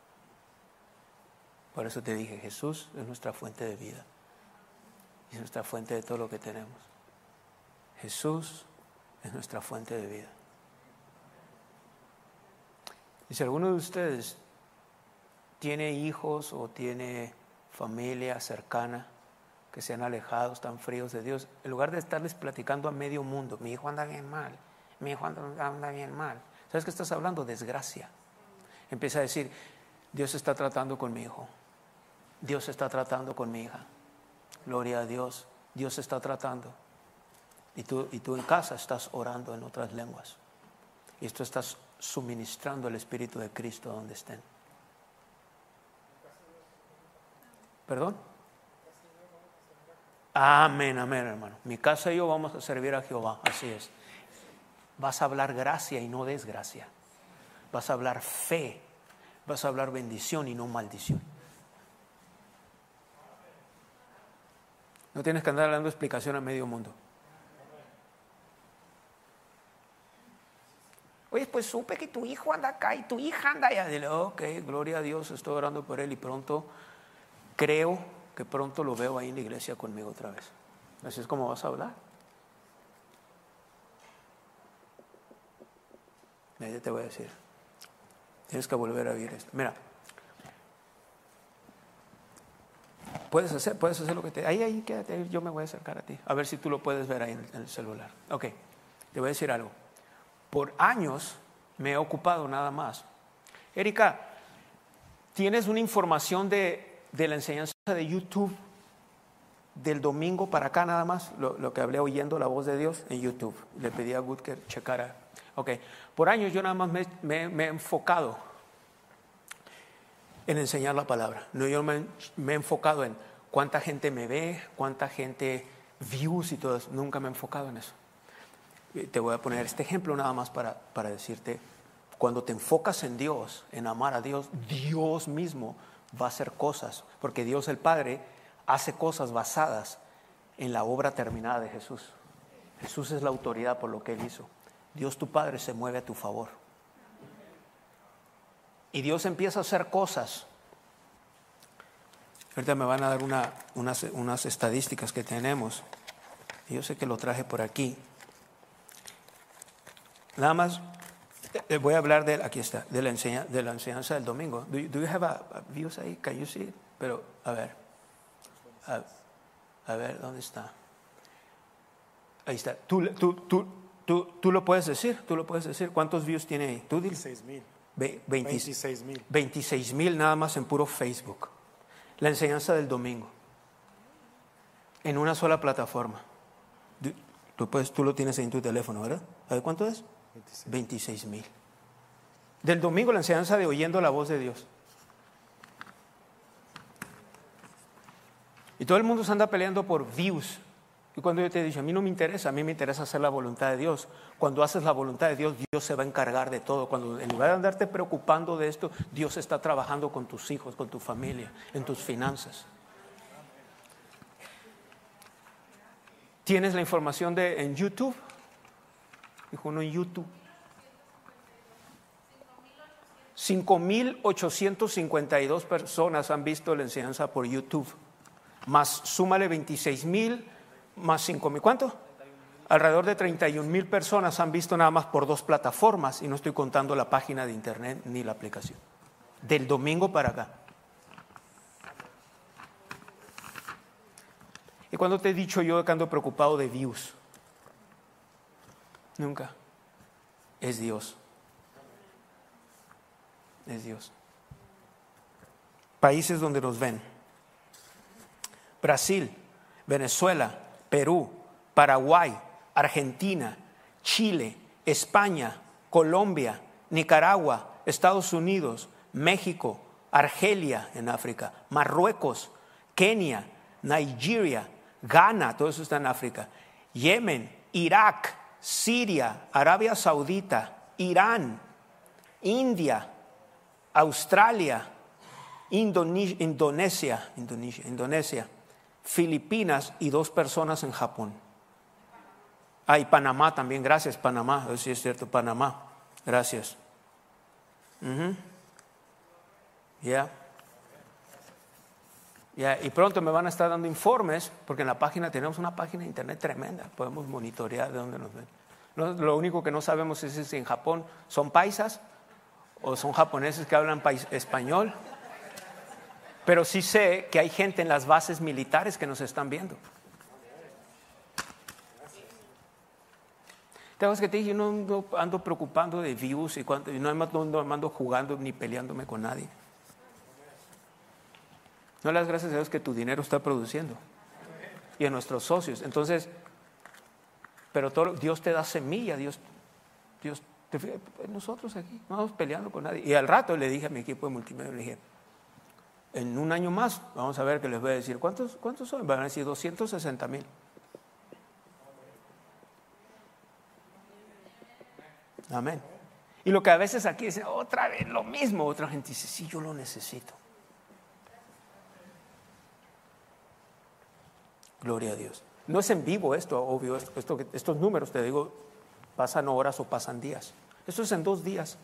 Por eso te dije, Jesús es nuestra fuente de vida. Es nuestra fuente de todo lo que tenemos. Jesús es nuestra fuente de vida. Y si alguno de ustedes tiene hijos o tiene familia cercana que se han alejado, están fríos de Dios, en lugar de estarles platicando a medio mundo, mi hijo anda bien mal, mi hijo anda, anda bien mal. ¿Sabes qué estás hablando? Desgracia. Empieza a decir, Dios está tratando con mi hijo, Dios está tratando con mi hija, gloria a Dios, Dios está tratando. Y tú, y tú en casa estás orando en otras lenguas. Y tú estás suministrando el Espíritu de Cristo donde estén. ¿Perdón? Amén, amén, hermano. Mi casa y yo vamos a servir a Jehová, así es. Vas a hablar gracia y no desgracia. Vas a hablar fe. Vas a hablar bendición y no maldición. No tienes que andar dando explicación a medio mundo. Oye, pues supe que tu hijo anda acá y tu hija anda allá. Dile, ok, gloria a Dios, estoy orando por él y pronto creo que pronto lo veo ahí en la iglesia conmigo otra vez. Así es como vas a hablar. Mira, te voy a decir. Tienes que volver a oír esto. Mira. puedes hacer, puedes hacer lo que te... Ahí, ahí, quédate, yo me voy a acercar a ti. A ver si tú lo puedes ver ahí en el, en el celular. Ok, te voy a decir algo. Por años me he ocupado nada más. Erika, ¿tienes una información de, de la enseñanza de YouTube del domingo para acá nada más? Lo, lo que hablé oyendo la voz de Dios en YouTube. Le pedí a Good que checara. Ok, por años yo nada más me, me, me he enfocado en enseñar la palabra. No, yo me, me he enfocado en cuánta gente me ve, cuánta gente views y todo eso. Nunca me he enfocado en eso. Te voy a poner este ejemplo nada más para, para decirte, cuando te enfocas en Dios, en amar a Dios, Dios mismo va a hacer cosas, porque Dios el Padre hace cosas basadas en la obra terminada de Jesús. Jesús es la autoridad por lo que Él hizo. Dios tu Padre se mueve a tu favor. Y Dios empieza a hacer cosas. Ahorita me van a dar una, unas, unas estadísticas que tenemos. Y yo sé que lo traje por aquí. Nada más eh, voy a hablar de, aquí está, de la, enseña, de la enseñanza del domingo. Do you, do you have a, a views ahí? Can you see it? Pero, a ver. A, a ver, ¿dónde está? Ahí está. Tú, tú, tú, tú, tú lo puedes decir, tú lo puedes decir. ¿Cuántos views tiene ahí? ¿Tú dices? veintiséis mil. veintiséis mil. veintiséis mil nada más en puro Facebook. La enseñanza del domingo. En una sola plataforma. Tú, puedes, tú lo tienes en tu teléfono, ¿verdad? ¿A ver cuánto es? veintiséis mil. Del domingo la enseñanza de oyendo la voz de Dios. Y todo el mundo se anda peleando por views. Y cuando yo te digo, a mí no me interesa, a mí me interesa hacer la voluntad de Dios. Cuando haces la voluntad de Dios, Dios se va a encargar de todo. Cuando en lugar de andarte preocupando de esto, Dios está trabajando con tus hijos, con tu familia, en tus finanzas. ¿Tienes la información de en YouTube? Dijo uno en YouTube. cinco mil ochocientos cincuenta y dos personas han visto la enseñanza por YouTube. Más súmale veintiséis mil, más cinco mil. ¿Cuánto? Alrededor de treinta y un mil personas han visto nada más por dos plataformas. Y no estoy contando la página de internet ni la aplicación. Del domingo para acá. ¿Y cuando te he dicho yo que ando preocupado de views? Nunca. Es Dios. Es Dios. Países donde nos ven. Brasil, Venezuela, Perú, Paraguay, Argentina, Chile, España, Colombia, Nicaragua, Estados Unidos, México, Argelia en África, Marruecos, Kenia, Nigeria, Ghana, todo eso está en África, Yemen, Irak, Siria, Arabia Saudita, Irán, India, Australia, Indonesia, Indonesia, Indonesia, Indonesia, Filipinas y dos personas en Japón. Ah, y Panamá también, gracias Panamá, sí es cierto, Panamá, gracias. Uh-huh. Ya. Yeah. Yeah. Y pronto me van a estar dando informes, porque en la página tenemos una página de internet tremenda, podemos monitorear de dónde nos ven. No, lo único que no sabemos es si en Japón son paisas o son japoneses que hablan pais, español. Pero sí sé que hay gente en las bases militares que nos están viendo. Te acuerdas que te dije, yo no, no ando preocupando de views y, cuánto, y no, ando, no ando jugando ni peleándome con nadie. No le das gracias a Dios que tu dinero está produciendo. Y a nuestros socios. Entonces, pero todo, Dios te da semilla, Dios, Dios te, nosotros aquí no vamos peleando con nadie. Y al rato le dije a mi equipo de multimedia, le dije, en un año más, vamos a ver que les voy a decir, ¿cuántos, cuántos son? Van a decir doscientos sesenta mil. Amén. Y lo que a veces aquí dicen, otra vez lo mismo, otra gente dice, sí, yo lo necesito. Gloria a Dios. No es en vivo esto, obvio, esto, esto, estos números, te digo, pasan horas o pasan días. Esto es en dos días.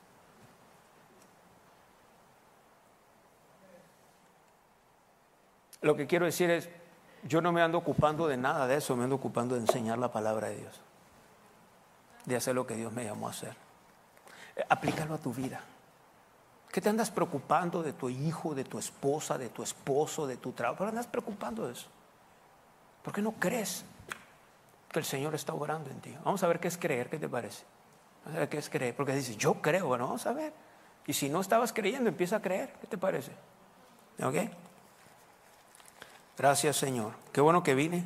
Lo que quiero decir es, yo no me ando ocupando de nada de eso, me ando ocupando de enseñar la palabra de Dios, de hacer lo que Dios me llamó a hacer. Aplícalo a tu vida. ¿Qué te andas preocupando de tu hijo, de tu esposa, de tu esposo, de tu trabajo? ¿Por qué andas preocupando de eso? ¿Por qué no crees que el Señor está obrando en ti? Vamos a ver qué es creer, ¿qué te parece? Vamos a ver qué es creer, porque dices, yo creo, bueno, vamos a ver. Y si no estabas creyendo, empieza a creer, ¿qué te parece? ¿Ok? Gracias, Señor. Qué bueno que vine.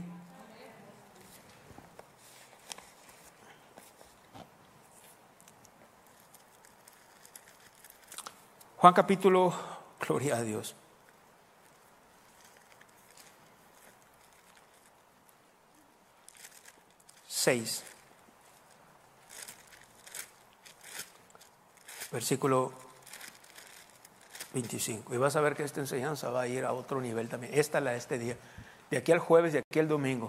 Juan capítulo, gloria a Dios. seis. Versículo veinticinco. Y vas a ver que esta enseñanza va a ir a otro nivel también. Esta la de este día. De aquí al jueves, de aquí al domingo.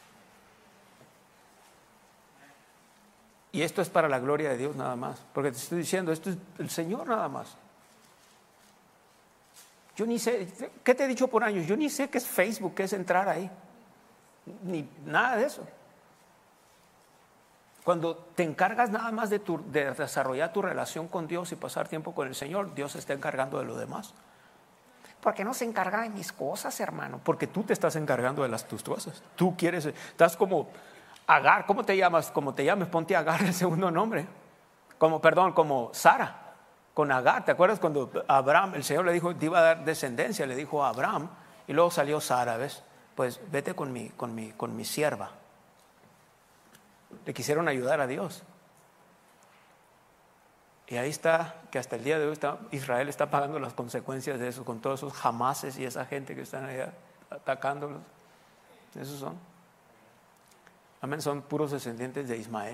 Y esto es para la gloria de Dios nada más. Porque te estoy diciendo, esto es el Señor nada más. Yo ni sé, ¿qué te he dicho por años? Yo ni sé qué es Facebook, qué es entrar ahí. Ni nada de eso. Cuando te encargas nada más de, tu, de desarrollar tu relación con Dios y pasar tiempo con el Señor, Dios se está encargando de lo demás. ¿Por qué no se encarga de mis cosas, hermano? Porque tú te estás encargando de las tus cosas. Tú quieres, estás como Agar. ¿Cómo te llamas? Como te llames, ponte Agar el segundo nombre. Como, perdón, como Sara. Con Agar, ¿te acuerdas cuando Abraham, el Señor le dijo, te iba a dar descendencia, le dijo a Abraham, y luego salió Sara, ¿ves? Pues vete con mi, con mi, con mi sierva. Le quisieron ayudar a Dios. Y ahí está, que hasta el día de hoy está, Israel está pagando las consecuencias de eso, con todos esos Hamases y esa gente que están allá atacándolos. Esos son. Amén, son puros descendientes de Ismael.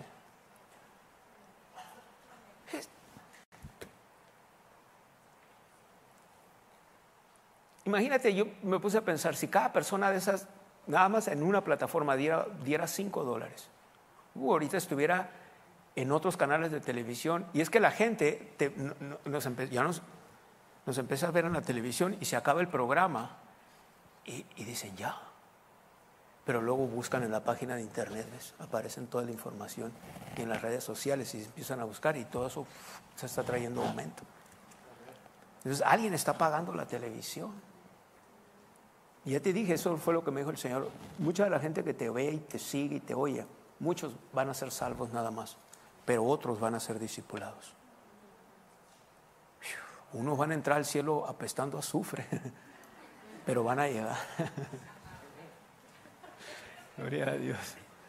Imagínate, yo me puse a pensar, si cada persona de esas, nada más en una plataforma diera, diera cinco dólares, uh, ahorita estuviera en otros canales de televisión. Y es que la gente te, no, no, nos empe, ya nos, nos empieza a ver en la televisión y se acaba el programa y, y dicen ya. Pero luego buscan en la página de internet, ¿ves? Aparecen toda la información y en las redes sociales y empiezan a buscar y todo eso uf, se está trayendo aumento. Entonces alguien está pagando la televisión. Y ya te dije, eso fue lo que me dijo el Señor. Mucha de la gente que te ve y te sigue y te oye, muchos van a ser salvos nada más, pero otros van a ser discipulados. Unos van a entrar al cielo apestando a azufre, pero van a llegar. Gloria a Dios.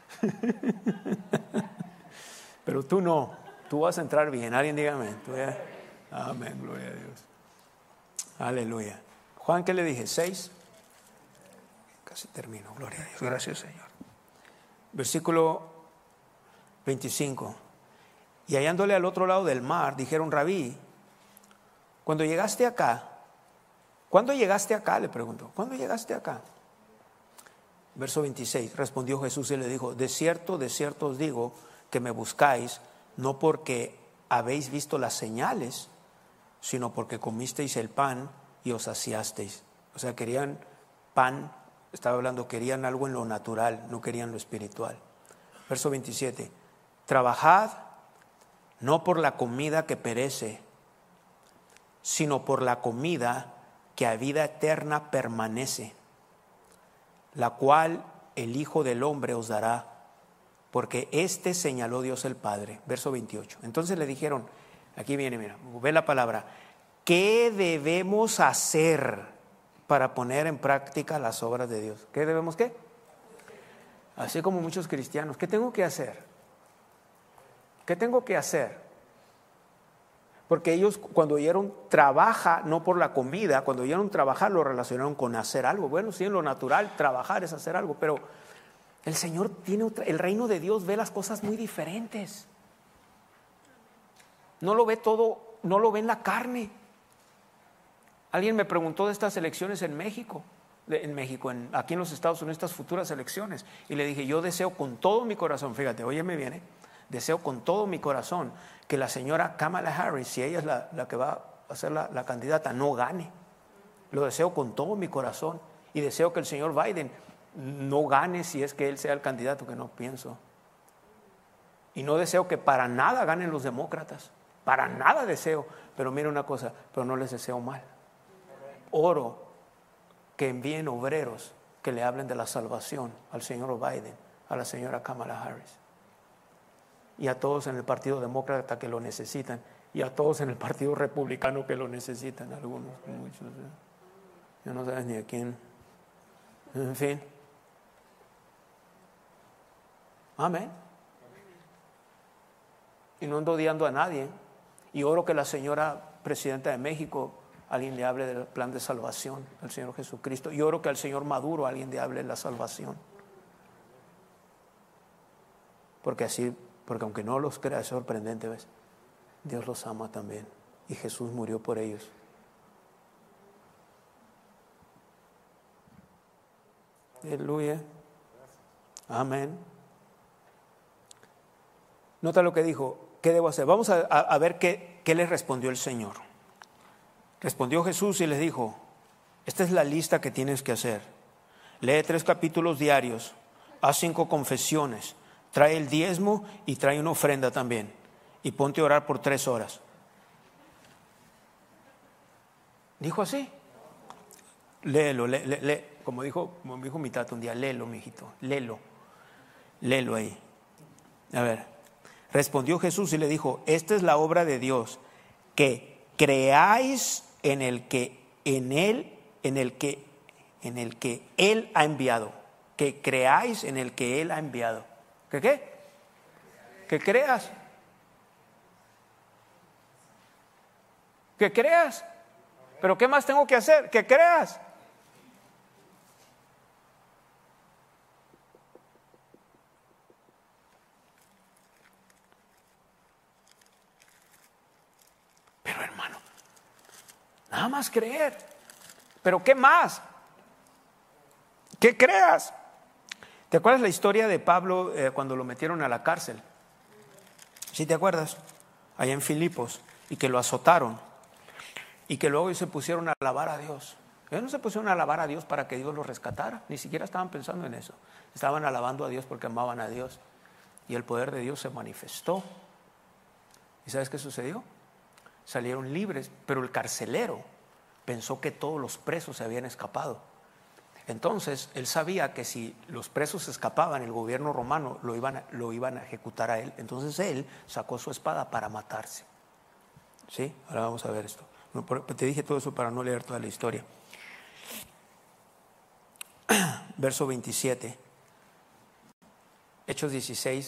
Pero tú no, tú vas a entrar bien. Alguien dígame. Amén, gloria a Dios. Aleluya. Juan, ¿qué le dije? ¿Seis? Casi termino, gloria a Dios. Gracias, Señor. Versículo veinticinco. Y hallándole al otro lado del mar, dijeron, Rabí, cuando llegaste acá, ¿cuándo llegaste acá? Le preguntó, ¿cuándo llegaste acá? Verso veintiséis, respondió Jesús y le dijo, de cierto, de cierto os digo que me buscáis, no porque habéis visto las señales, sino porque comisteis el pan y os saciasteis. O sea, querían pan, estaba hablando, querían algo en lo natural, no querían lo espiritual. Verso veintisiete, trabajad no por la comida que perece, sino por la comida que a vida eterna permanece, la cual el Hijo del Hombre os dará, porque este señaló Dios el Padre. Verso veintiocho. Entonces le dijeron, aquí viene, mira, ve la palabra, ¿qué debemos hacer para poner en práctica las obras de Dios? ¿Qué debemos qué? Así como muchos cristianos, ¿qué tengo que hacer? ¿Qué tengo que hacer? Porque ellos cuando oyeron trabaja, no por la comida, cuando oyeron trabajar lo relacionaron con hacer algo. Bueno, sí, en lo natural trabajar es hacer algo, pero el Señor tiene otra, el reino de Dios ve las cosas muy diferentes. No lo ve todo, no lo ve en la carne. Alguien me preguntó de estas elecciones en México, en México, en, aquí en los Estados Unidos, estas futuras elecciones, y le dije, yo deseo con todo mi corazón, fíjate, óyeme bien, ¿eh? Deseo con todo mi corazón que la señora Kamala Harris, si ella es la, la que va a ser la, la candidata, no gane. Lo deseo con todo mi corazón. Y deseo que el señor Biden no gane si es que él sea el candidato, que no pienso. Y no deseo que para nada ganen los demócratas. Para nada deseo. Pero mira una cosa, pero no les deseo mal. Oro que envíen obreros que le hablen de la salvación al señor Biden, a la señora Kamala Harris, y a todos en el Partido Demócrata que lo necesitan, y a todos en el Partido Republicano que lo necesitan, algunos, muchos. ¿eh? Yo no sé ni a quién. En fin. Amén. Y no ando odiando a nadie. Y oro que la señora presidenta de México, alguien le hable del plan de salvación al Señor Jesucristo. Y oro que al señor Maduro alguien le hable de la salvación. Porque así, porque aunque no los crea, es sorprendente, ¿ves? Dios los ama también. Y Jesús murió por ellos. Aleluya. Amén. Nota lo que dijo. ¿Qué debo hacer? Vamos a, a, a ver qué, qué les respondió el Señor. Respondió Jesús y les dijo: esta es la lista que tienes que hacer. Lee tres capítulos diarios, haz cinco confesiones, trae el diezmo y trae una ofrenda también. Y ponte a orar por tres horas. Dijo así. Léelo, lee, lee, lee. Como dijo, como dijo mi tata un día, léelo, mijito, léelo. Léelo ahí. A ver. Respondió Jesús y le dijo: esta es la obra de Dios, que creáis en el que en él, en el que en el que él ha enviado, que creáis en el que él ha enviado. ¿Qué qué? Que creas. Que creas. Pero ¿qué más tengo que hacer? Que creas. Pero hermano, nada más creer. ¿Pero qué más? Que creas. ¿Te acuerdas la historia de Pablo eh, cuando lo metieron a la cárcel? ¿Sí te acuerdas? Allá en Filipos, y que lo azotaron, y que luego se pusieron a alabar a Dios. Ellos no se pusieron a alabar a Dios para que Dios los rescatara, ni siquiera estaban pensando en eso. Estaban alabando a Dios porque amaban a Dios, y el poder de Dios se manifestó. ¿Y sabes qué sucedió? Salieron libres, pero el carcelero pensó que todos los presos se habían escapado. Entonces él sabía que si los presos escapaban, el gobierno romano lo iban a, lo iban a ejecutar a él. Entonces él sacó su espada para matarse. ¿Sí? Ahora vamos a ver esto. Te dije todo eso para no leer toda la historia. Verso veintisiete. Hechos dieciséis.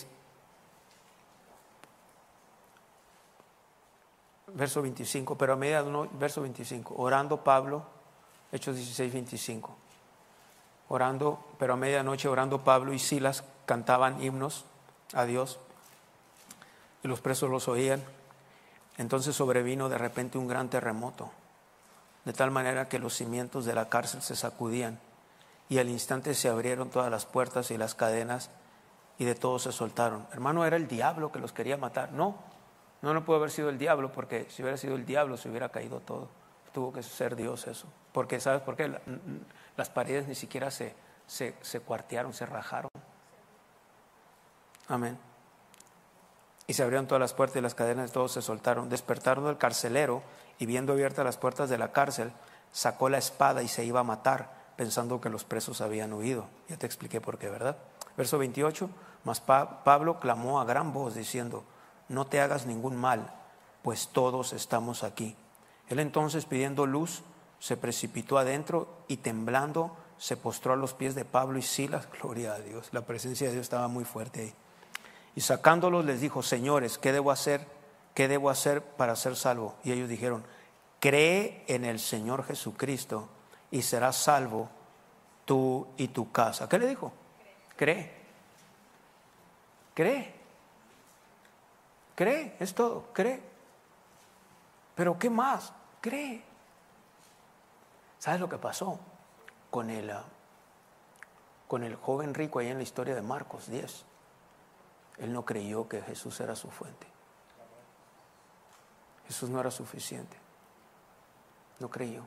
Verso veinticinco. Pero a media no, verso veinticinco. Orando Pablo. Hechos dieciséis, veinticinco. Orando, pero a medianoche orando Pablo y Silas cantaban himnos a Dios. Y los presos los oían. Entonces sobrevino de repente un gran terremoto, de tal manera que los cimientos de la cárcel se sacudían, y al instante se abrieron todas las puertas y las cadenas, y de todos se soltaron. Hermano, era el diablo que los quería matar. No, no, no pudo haber sido el diablo, porque si hubiera sido el diablo se hubiera caído todo. Tuvo que ser Dios eso. Porque, ¿sabes por qué? Las paredes ni siquiera se, se, se cuartearon, se rajaron. Amén. Y se abrieron todas las puertas y las cadenas de todos se soltaron. Despertaron del carcelero y viendo abiertas las puertas de la cárcel, sacó la espada y se iba a matar, pensando que los presos habían huido. Ya te expliqué por qué, ¿verdad? Verso veintiocho. Mas Pa- Pablo clamó a gran voz diciendo: no te hagas ningún mal, pues todos estamos aquí. Él entonces, pidiendo luz, se precipitó adentro y temblando se postró a los pies de Pablo y Silas. Gloria a Dios. La presencia de Dios estaba muy fuerte ahí. Y sacándolos les dijo: señores, ¿qué debo hacer? ¿Qué debo hacer para ser salvo? Y ellos dijeron: cree en el Señor Jesucristo y serás salvo tú y tu casa. ¿Qué le dijo? Cree. Cree. Cree, es todo, cree. Pero ¿qué más? Cree. ¿Sabes lo que pasó con el, uh, con el joven rico ahí en la historia de Marcos diez? Él no creyó que Jesús era su fuente. Jesús no era suficiente. No creyó.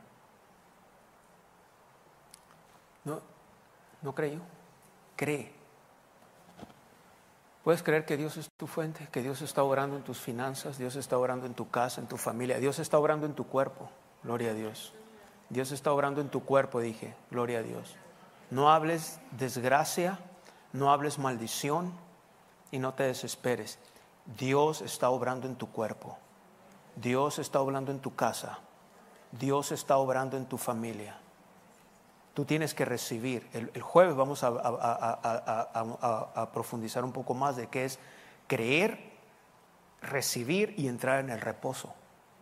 No, no creyó. Cree. Puedes creer que Dios es tu fuente, que Dios está obrando en tus finanzas, Dios está obrando en tu casa, en tu familia, Dios está obrando en tu cuerpo. Gloria a Dios. Dios está obrando en tu cuerpo, dije. Gloria a Dios. No hables desgracia, no hables maldición y no te desesperes. Dios está obrando en tu cuerpo. Dios está obrando en tu casa. Dios está obrando en tu familia. Tú tienes que recibir. El, el jueves vamos a, a, a, a, a, a profundizar un poco más de qué es creer, recibir y entrar en el reposo.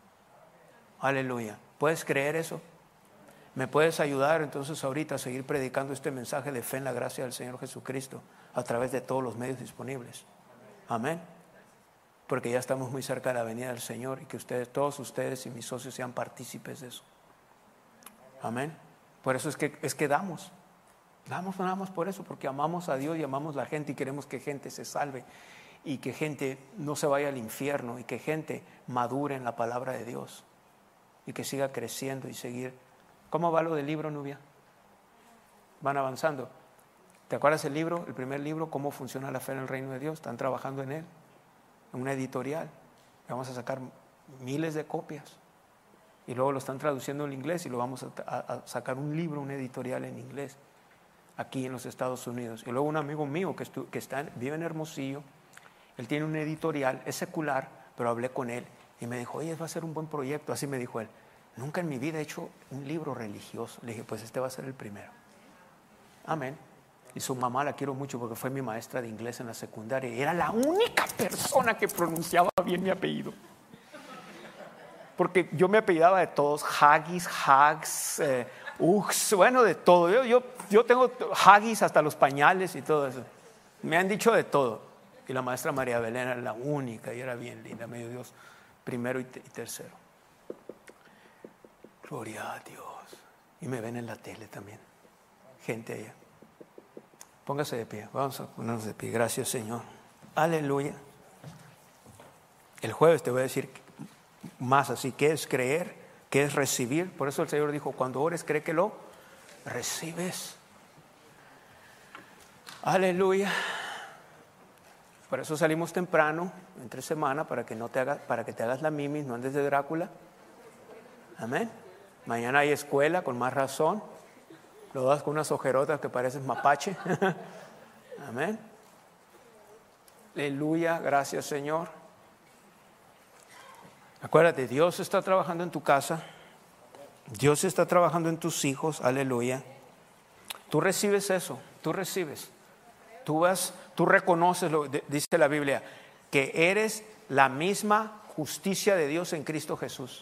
Aleluya. ¿Puedes creer eso? ¿Me puedes ayudar entonces ahorita a seguir predicando este mensaje de fe en la gracia del Señor Jesucristo a través de todos los medios disponibles? Amén. Porque ya estamos muy cerca de la venida del Señor y que ustedes, todos ustedes y mis socios sean partícipes de eso. Amén. Por eso es que, es que damos. Damos nada más por eso, porque amamos a Dios y amamos a la gente y queremos que gente se salve y que gente no se vaya al infierno y que gente madure en la palabra de Dios y que siga creciendo y seguir. ¿Cómo va lo del libro, Nubia? Van avanzando. ¿Te acuerdas el libro, el primer libro, cómo funciona la fe en el reino de Dios? Están trabajando en él, en una editorial. Vamos a sacar miles de copias. Y luego lo están traduciendo en inglés y lo vamos a, a, a sacar un libro, un editorial en inglés, aquí en los Estados Unidos. Y luego un amigo mío que, estu, que está, vive en Hermosillo, él tiene un editorial, es secular, pero hablé con él y me dijo, oye, va a ser un buen proyecto. Así me dijo él. Nunca en mi vida he hecho un libro religioso. Le dije, pues este va a ser el primero. Amén. Y su mamá la quiero mucho porque fue mi maestra de inglés en la secundaria y era la única persona que pronunciaba bien mi apellido. Porque yo me apellidaba de todos, Haggis, Hags, eh, Ux, bueno, de todo. Yo, yo, yo tengo Haggis hasta los pañales y todo eso. Me han dicho de todo. Y la maestra María Belén era la única y era bien linda, me dio Dios primero y, te, y tercero. Gloria a Dios. Y me ven en la tele también. Gente allá. Póngase de pie. Vamos a ponernos de pie. Gracias, Señor. Aleluya. El jueves te voy a decir más así. ¿Qué es creer? ¿Qué es recibir? Por eso el Señor dijo, cuando ores, cree que lo recibes. Aleluya. Por eso salimos temprano, entre semana, para que, no te, haga, para que te hagas la mimis, no andes de Drácula. Amén. Mañana hay escuela, con más razón. Lo das con unas ojerotas que parecen mapache. Amén. Aleluya, gracias, Señor. Acuérdate, Dios está trabajando en tu casa. Dios está trabajando en tus hijos. Aleluya. Tú recibes eso, tú recibes. Tú vas, tú reconoces, lo, dice la Biblia, que eres la misma justicia de Dios en Cristo Jesús.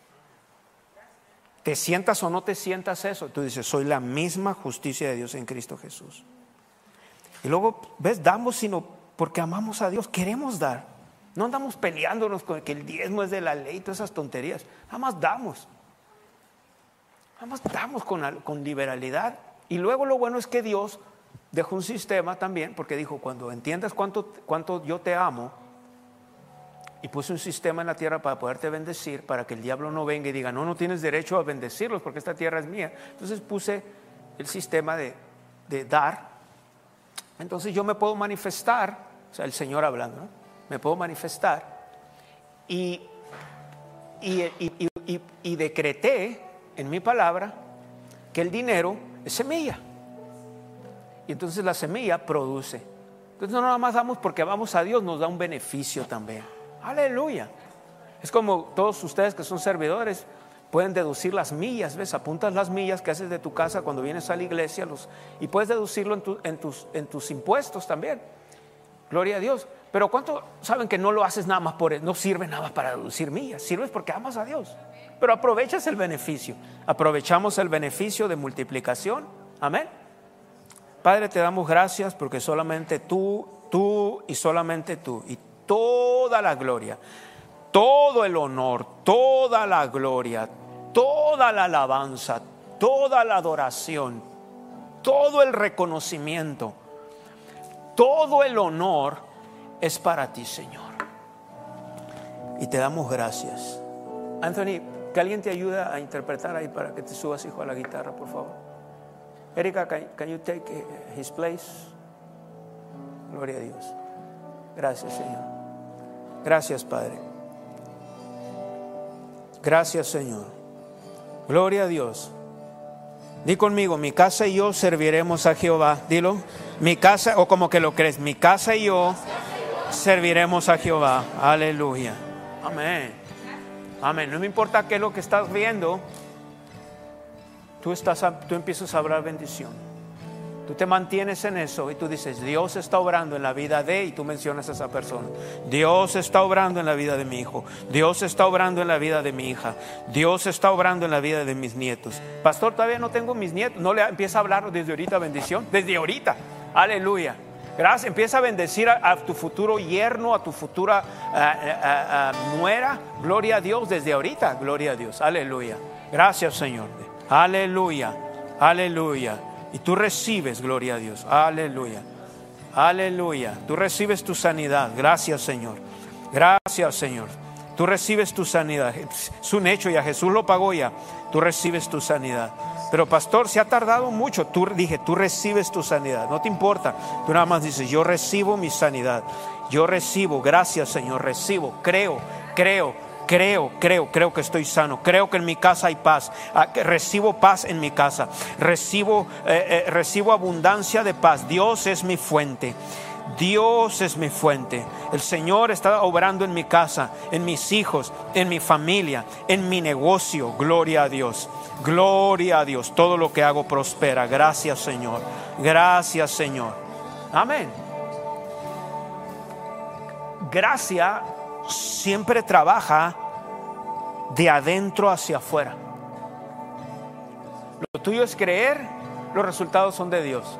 Te sientas o no te sientas eso, tú dices, soy la misma justicia de Dios en Cristo Jesús. Y luego, ¿ves? Damos sino porque amamos a Dios, queremos dar. No andamos peleándonos con que el diezmo es de la ley y todas esas tonterías. Nada más damos. Nada más damos con, con liberalidad. Y luego lo bueno es que Dios dejó un sistema también, porque dijo, cuando entiendas cuánto, cuánto yo te amo, y puse un sistema en la tierra para poderte bendecir, para que el diablo no venga y diga, no, no tienes derecho a bendecirlos porque esta tierra es mía. Entonces puse el sistema de, de dar. Entonces yo me puedo manifestar, o sea, el Señor hablando, ¿no? Me puedo manifestar y, y, y, y, y decreté en mi palabra que el dinero es semilla. Y entonces la semilla produce. Entonces no nada más damos porque amamos a Dios, nos da un beneficio también. Aleluya. Es como todos ustedes que son servidores pueden deducir las millas, ¿ves? Apuntas las millas que haces de tu casa cuando vienes a la iglesia los, y puedes deducirlo en, tu, en, tus, en tus impuestos también. Gloria a Dios. Pero ¿cuánto saben que no lo haces nada más por eso? No sirve nada más para deducir millas, sirves porque amas a Dios. Pero aprovechas el beneficio. Aprovechamos el beneficio de multiplicación. Amén. Padre, te damos gracias porque solamente tú, tú y solamente tú. Y toda la gloria, todo el honor, toda la gloria, toda la alabanza, toda la adoración, todo el reconocimiento, todo el honor es para ti, Señor. Y te damos gracias. Anthony, que alguien te ayude a interpretar ahí para que te subas, hijo, a la guitarra, por favor. Erika, can, can you take his place? Gloria a Dios. Gracias, Señor. Gracias, Padre. Gracias, Señor. Gloria a Dios. Di conmigo, mi casa y yo serviremos a Jehová. Dilo. Mi casa, o como que lo crees, mi casa y yo serviremos a Jehová. Aleluya. Amén. Amén. No me importa qué es lo que estás viendo. Tú, estás, tú empiezas a hablar bendición. Tú te mantienes en eso y tú dices, Dios está obrando en la vida de, y tú mencionas a esa persona. Dios está obrando en la vida de mi hijo. Dios está obrando en la vida de mi hija. Dios está obrando en la vida de mis nietos. Pastor, todavía no tengo mis nietos. No le empieza a hablar desde ahorita bendición. Desde ahorita. Aleluya. Gracias. Empieza a bendecir a, a tu futuro yerno, a tu futura a, a, a, nuera. Gloria a Dios desde ahorita. Gloria a Dios. Aleluya. Gracias, Señor. Aleluya. Aleluya. Y tú recibes, gloria a Dios. Aleluya. Aleluya. Tú recibes tu sanidad. Gracias, Señor. Gracias, Señor. Tú recibes tu sanidad. Es un hecho ya. Jesús lo pagó ya. Tú recibes tu sanidad. Pero pastor, se ha tardado mucho. Tú dije, tú recibes tu sanidad. No te importa. Tú nada más dices, yo recibo mi sanidad. Yo recibo. Gracias, Señor. Recibo. Creo. Creo. Creo, creo, creo que estoy sano. Creo que en mi casa hay paz. Recibo paz en mi casa. Recibo, eh, eh, recibo abundancia de paz. Dios es mi fuente. Dios es mi fuente. El Señor está obrando en mi casa, en mis hijos, en mi familia, en mi negocio. Gloria a Dios. Gloria a Dios. Todo lo que hago prospera. Gracias, Señor. Gracias, Señor. Amén. Gracia siempre trabaja de adentro hacia afuera. Lo tuyo es creer, los resultados son de Dios.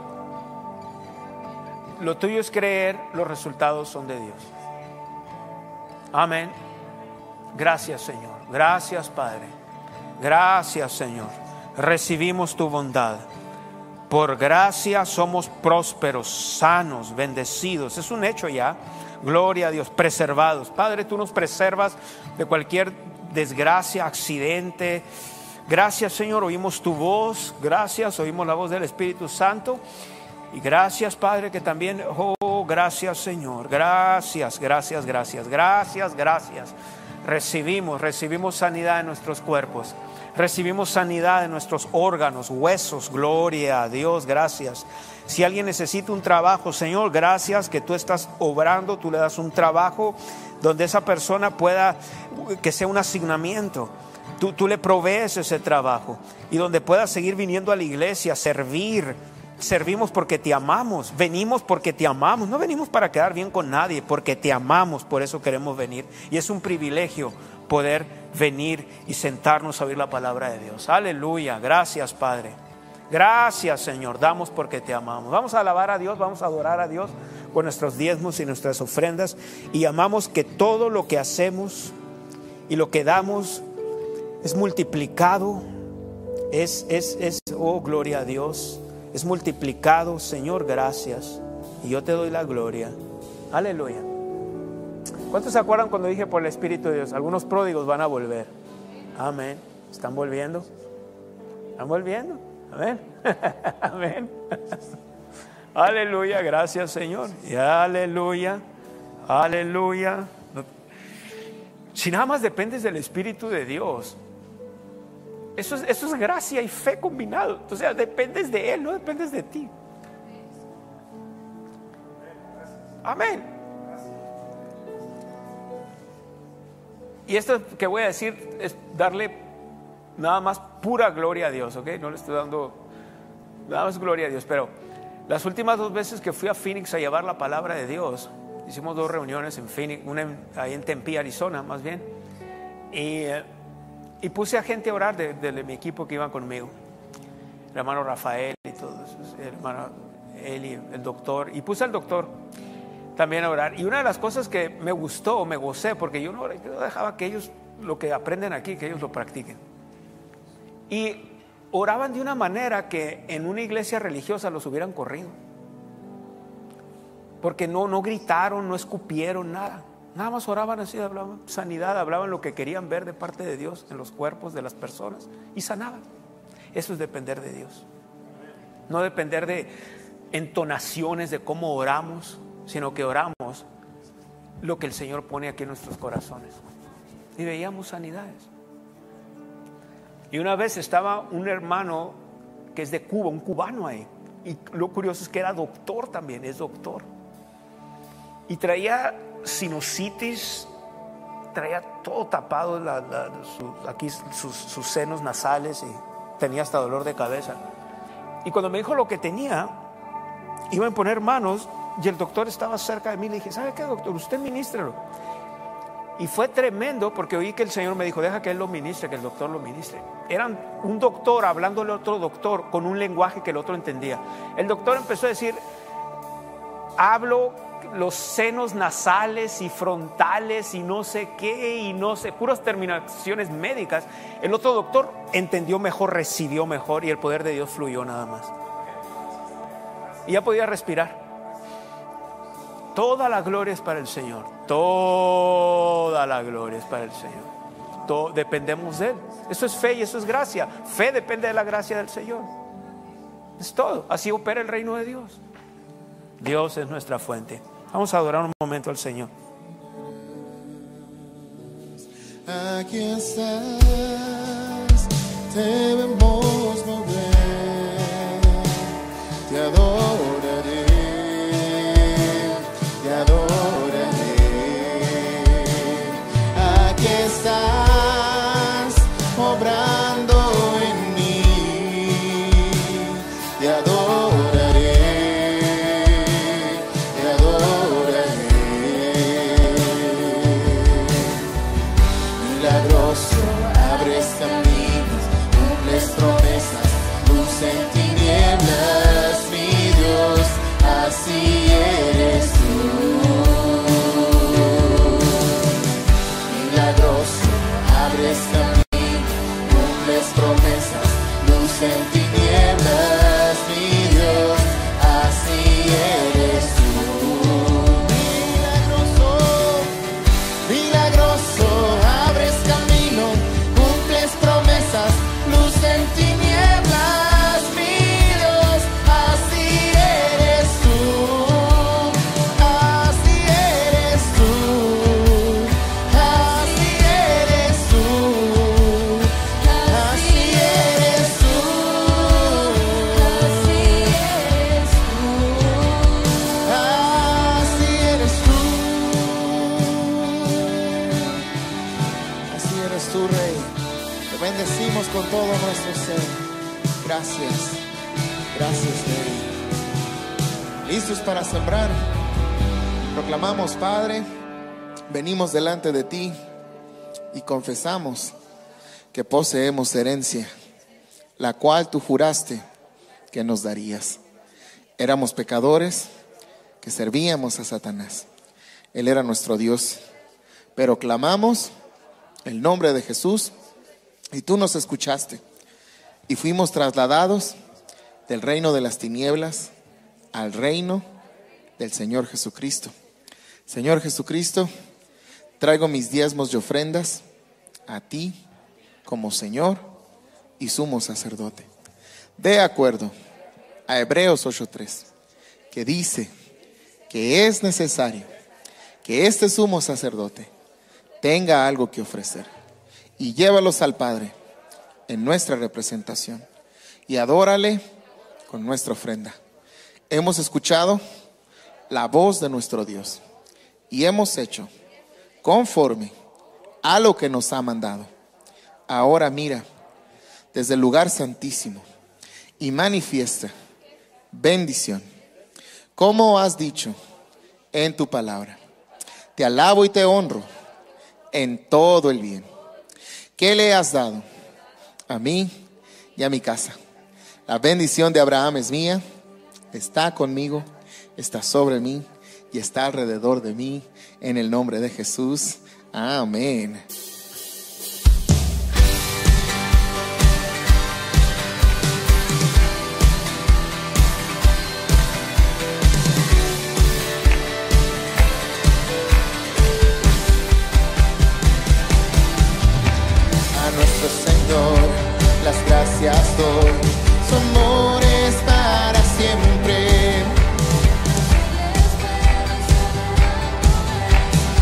Lo tuyo es creer, los resultados son de Dios. Amén. Gracias, Señor. Gracias, Padre. Gracias, Señor. Recibimos tu bondad. Por gracia somos prósperos, sanos, bendecidos. Es un hecho ya. Gloria a Dios, preservados. Padre, tú nos preservas de cualquier desgracia, accidente. Gracias, Señor, oímos tu voz. Gracias, oímos la voz del Espíritu Santo. Y gracias, Padre, que también, oh, gracias, Señor. Gracias, gracias, gracias, gracias, gracias. Recibimos, recibimos sanidad en nuestros cuerpos. Recibimos sanidad en nuestros órganos, huesos. Gloria a Dios, gracias. Si alguien necesita un trabajo, Señor, gracias que tú estás obrando, tú le das un trabajo donde esa persona pueda, que sea un asignamiento. Tú, tú le provees ese trabajo y donde pueda seguir viniendo a la iglesia, servir. Servimos porque te amamos, venimos porque te amamos, no venimos para quedar bien con nadie, porque te amamos, por eso queremos venir. Y es un privilegio poder venir y sentarnos a oír la palabra de Dios. Aleluya, gracias, Padre. Gracias, Señor, damos porque te amamos. Vamos a alabar a Dios, vamos a adorar a Dios con nuestros diezmos y nuestras ofrendas. Y amamos que todo lo que hacemos y lo que damos es multiplicado. Es, es, es, oh, gloria a Dios. Es multiplicado, Señor, gracias. Y yo te doy la gloria. Aleluya. ¿Cuántos se acuerdan cuando dije por el Espíritu de Dios? Algunos pródigos van a volver. Amén. ¿Están volviendo? ¿Están volviendo? Amén. Amén. Aleluya, gracias, Señor. Y aleluya, aleluya. Si nada más dependes del Espíritu de Dios, eso es, eso es gracia y fe combinado. O sea, dependes de Él, no dependes de ti. Amén. Y esto que voy a decir es darle nada más pura gloria a Dios, ¿ok? No le estoy dando nada más gloria a Dios, pero las últimas dos veces que fui a Phoenix a llevar la palabra de Dios, hicimos dos reuniones en Phoenix, una en, ahí en Tempe, Arizona, más bien, y, y puse a gente a orar de, de, de mi equipo que iban conmigo, el hermano Rafael y todos, el hermano Eli, el doctor, y puse al doctor también a orar. Y una de las cosas que me gustó, me gocé, porque yo no, yo no dejaba que ellos lo que aprenden aquí, que ellos lo practiquen. Y oraban de una manera que en una iglesia religiosa los hubieran corrido. Porque no, no gritaron, no escupieron, nada. Nada más oraban así, hablaban sanidad, hablaban lo que querían ver de parte de Dios en los cuerpos de las personas y sanaban. Eso es depender de Dios. No depender de entonaciones de cómo oramos, sino que oramos lo que el Señor pone aquí en nuestros corazones. Y veíamos sanidades. Y una vez estaba un hermano que es de Cuba, un cubano ahí. Y lo curioso es que era doctor también, es doctor. Y traía sinusitis, traía todo tapado, la, la, su, aquí sus, sus senos nasales, y tenía hasta dolor de cabeza. Y cuando me dijo lo que tenía, iba a imponer manos y el doctor estaba cerca de mí. Le dije, ¿sabe qué, doctor? Usted ministrelo. Y fue tremendo porque oí que el Señor me dijo, deja que Él lo ministre, que el doctor lo ministre. Eran un doctor hablándole a otro doctor con un lenguaje que el otro entendía. El doctor empezó a decir, hablo los senos nasales y frontales y no sé qué y no sé, puras terminaciones médicas. El otro doctor entendió mejor, recibió mejor y el poder de Dios fluyó nada más. Y ya podía respirar. Toda la gloria es para el Señor. Toda la gloria es para el Señor. Todo, dependemos de Él. Eso es fe y eso es gracia. Fe depende de la gracia del Señor. Es todo. Así opera el reino de Dios. Dios es nuestra fuente. Vamos a adorar un momento al Señor. Aquí estás, te vemos mover, te adoraré, te adoraré. Aquí estás, obrando en mí, te adoraré, te adoraré. Milagroso, abres caminos, cumples promesas, luz en tinieblas, mi Dios, así eres tú. Milagroso, abres caminos, cumples promesas, luz en tinieblas, mi Dios, así eres tú. Milagroso, milagroso, abres camino, cumples promesas, luz en tinieblas, mi Dios, así eres tú, así eres tú, así eres tú, así eres tú, así eres tú, así eres tú, así eres tú, Rey. Te bendecimos con todo nuestro ser. Gracias, gracias, Rey. ¿Listos para sembrar? Proclamamos, Padre, venimos delante de ti y confesamos que poseemos herencia, la cual tú juraste que nos darías. Éramos pecadores que servíamos a Satanás. Él era nuestro Dios, pero clamamos el nombre de Jesús y tú nos escuchaste y fuimos trasladados del reino de las tinieblas al reino del Señor Jesucristo. Señor Jesucristo, traigo mis diezmos y ofrendas a ti como Señor y sumo sacerdote. De acuerdo a Hebreos ocho tres, que dice que es necesario que este sumo sacerdote tenga algo que ofrecer, y llévalos al Padre en nuestra representación y adórale con nuestra ofrenda. Hemos escuchado la voz de nuestro Dios y hemos hecho conforme a lo que nos ha mandado. Ahora mira desde el lugar santísimo y manifiesta bendición, como has dicho en tu palabra. Te alabo y te honro en todo el bien que le has dado a mí y a mi casa. La bendición de Abraham es mía, está conmigo, está sobre mí y está alrededor de mí, en el nombre de Jesús. Amén. Las gracias doy, su amor es para siempre.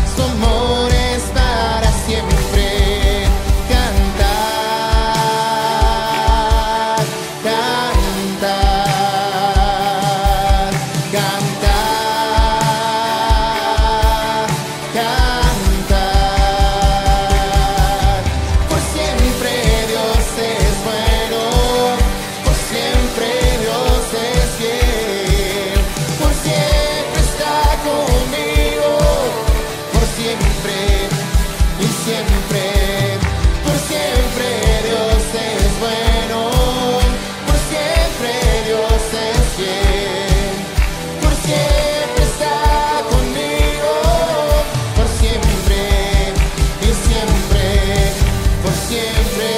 siempre, por siempre está conmigo, por siempre y siempre, por siempre.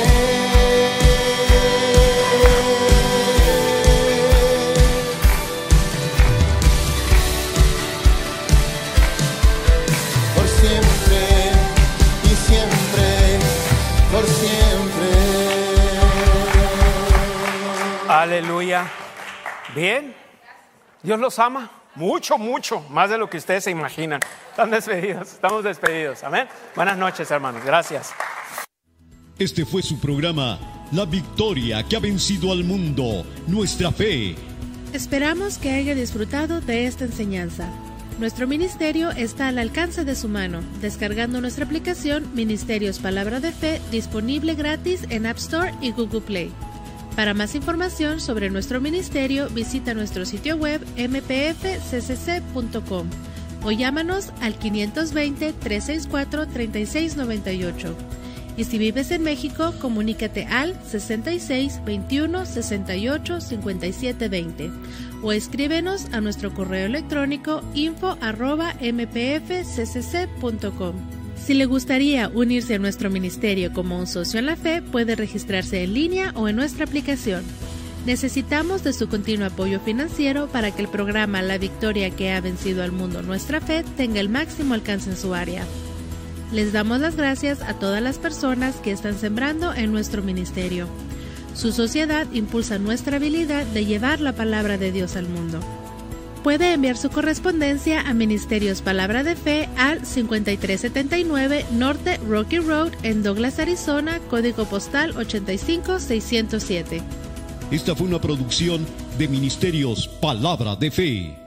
Por siempre y siempre, por siempre. Aleluya. Bien. Dios los ama mucho, mucho, más de lo que ustedes se imaginan. Están despedidos, estamos despedidos. Amén. Buenas noches, hermanos. Gracias. Este fue su programa, La Victoria que ha vencido al mundo, nuestra fe. Esperamos que haya disfrutado de esta enseñanza. Nuestro ministerio está al alcance de su mano, descargando nuestra aplicación Ministerios Palabra de Fe, disponible gratis en App Store y Google Play. Para más información sobre nuestro ministerio, visita nuestro sitio web m p f c c c punto com o llámanos al quinientos veinte, trescientos sesenta y cuatro, treinta y seis noventa y ocho. Y si vives en México, comunícate al sesenta y seis, veintiuno, sesenta y ocho, cincuenta y siete veinte o escríbenos a nuestro correo electrónico info arroba m p f c c c punto com. Si le gustaría unirse a nuestro ministerio como un socio en la fe, puede registrarse en línea o en nuestra aplicación. Necesitamos de su continuo apoyo financiero para que el programa La Victoria que ha vencido al mundo, nuestra fe, tenga el máximo alcance en su área. Les damos las gracias a todas las personas que están sembrando en nuestro ministerio. Su sociedad impulsa nuestra habilidad de llevar la palabra de Dios al mundo. Puede enviar su correspondencia a Ministerios Palabra de Fe al cincuenta y tres setenta y nueve Norte Rocky Road en Douglas, Arizona, código postal ochenta y cinco seiscientos siete. Esta fue una producción de Ministerios Palabra de Fe.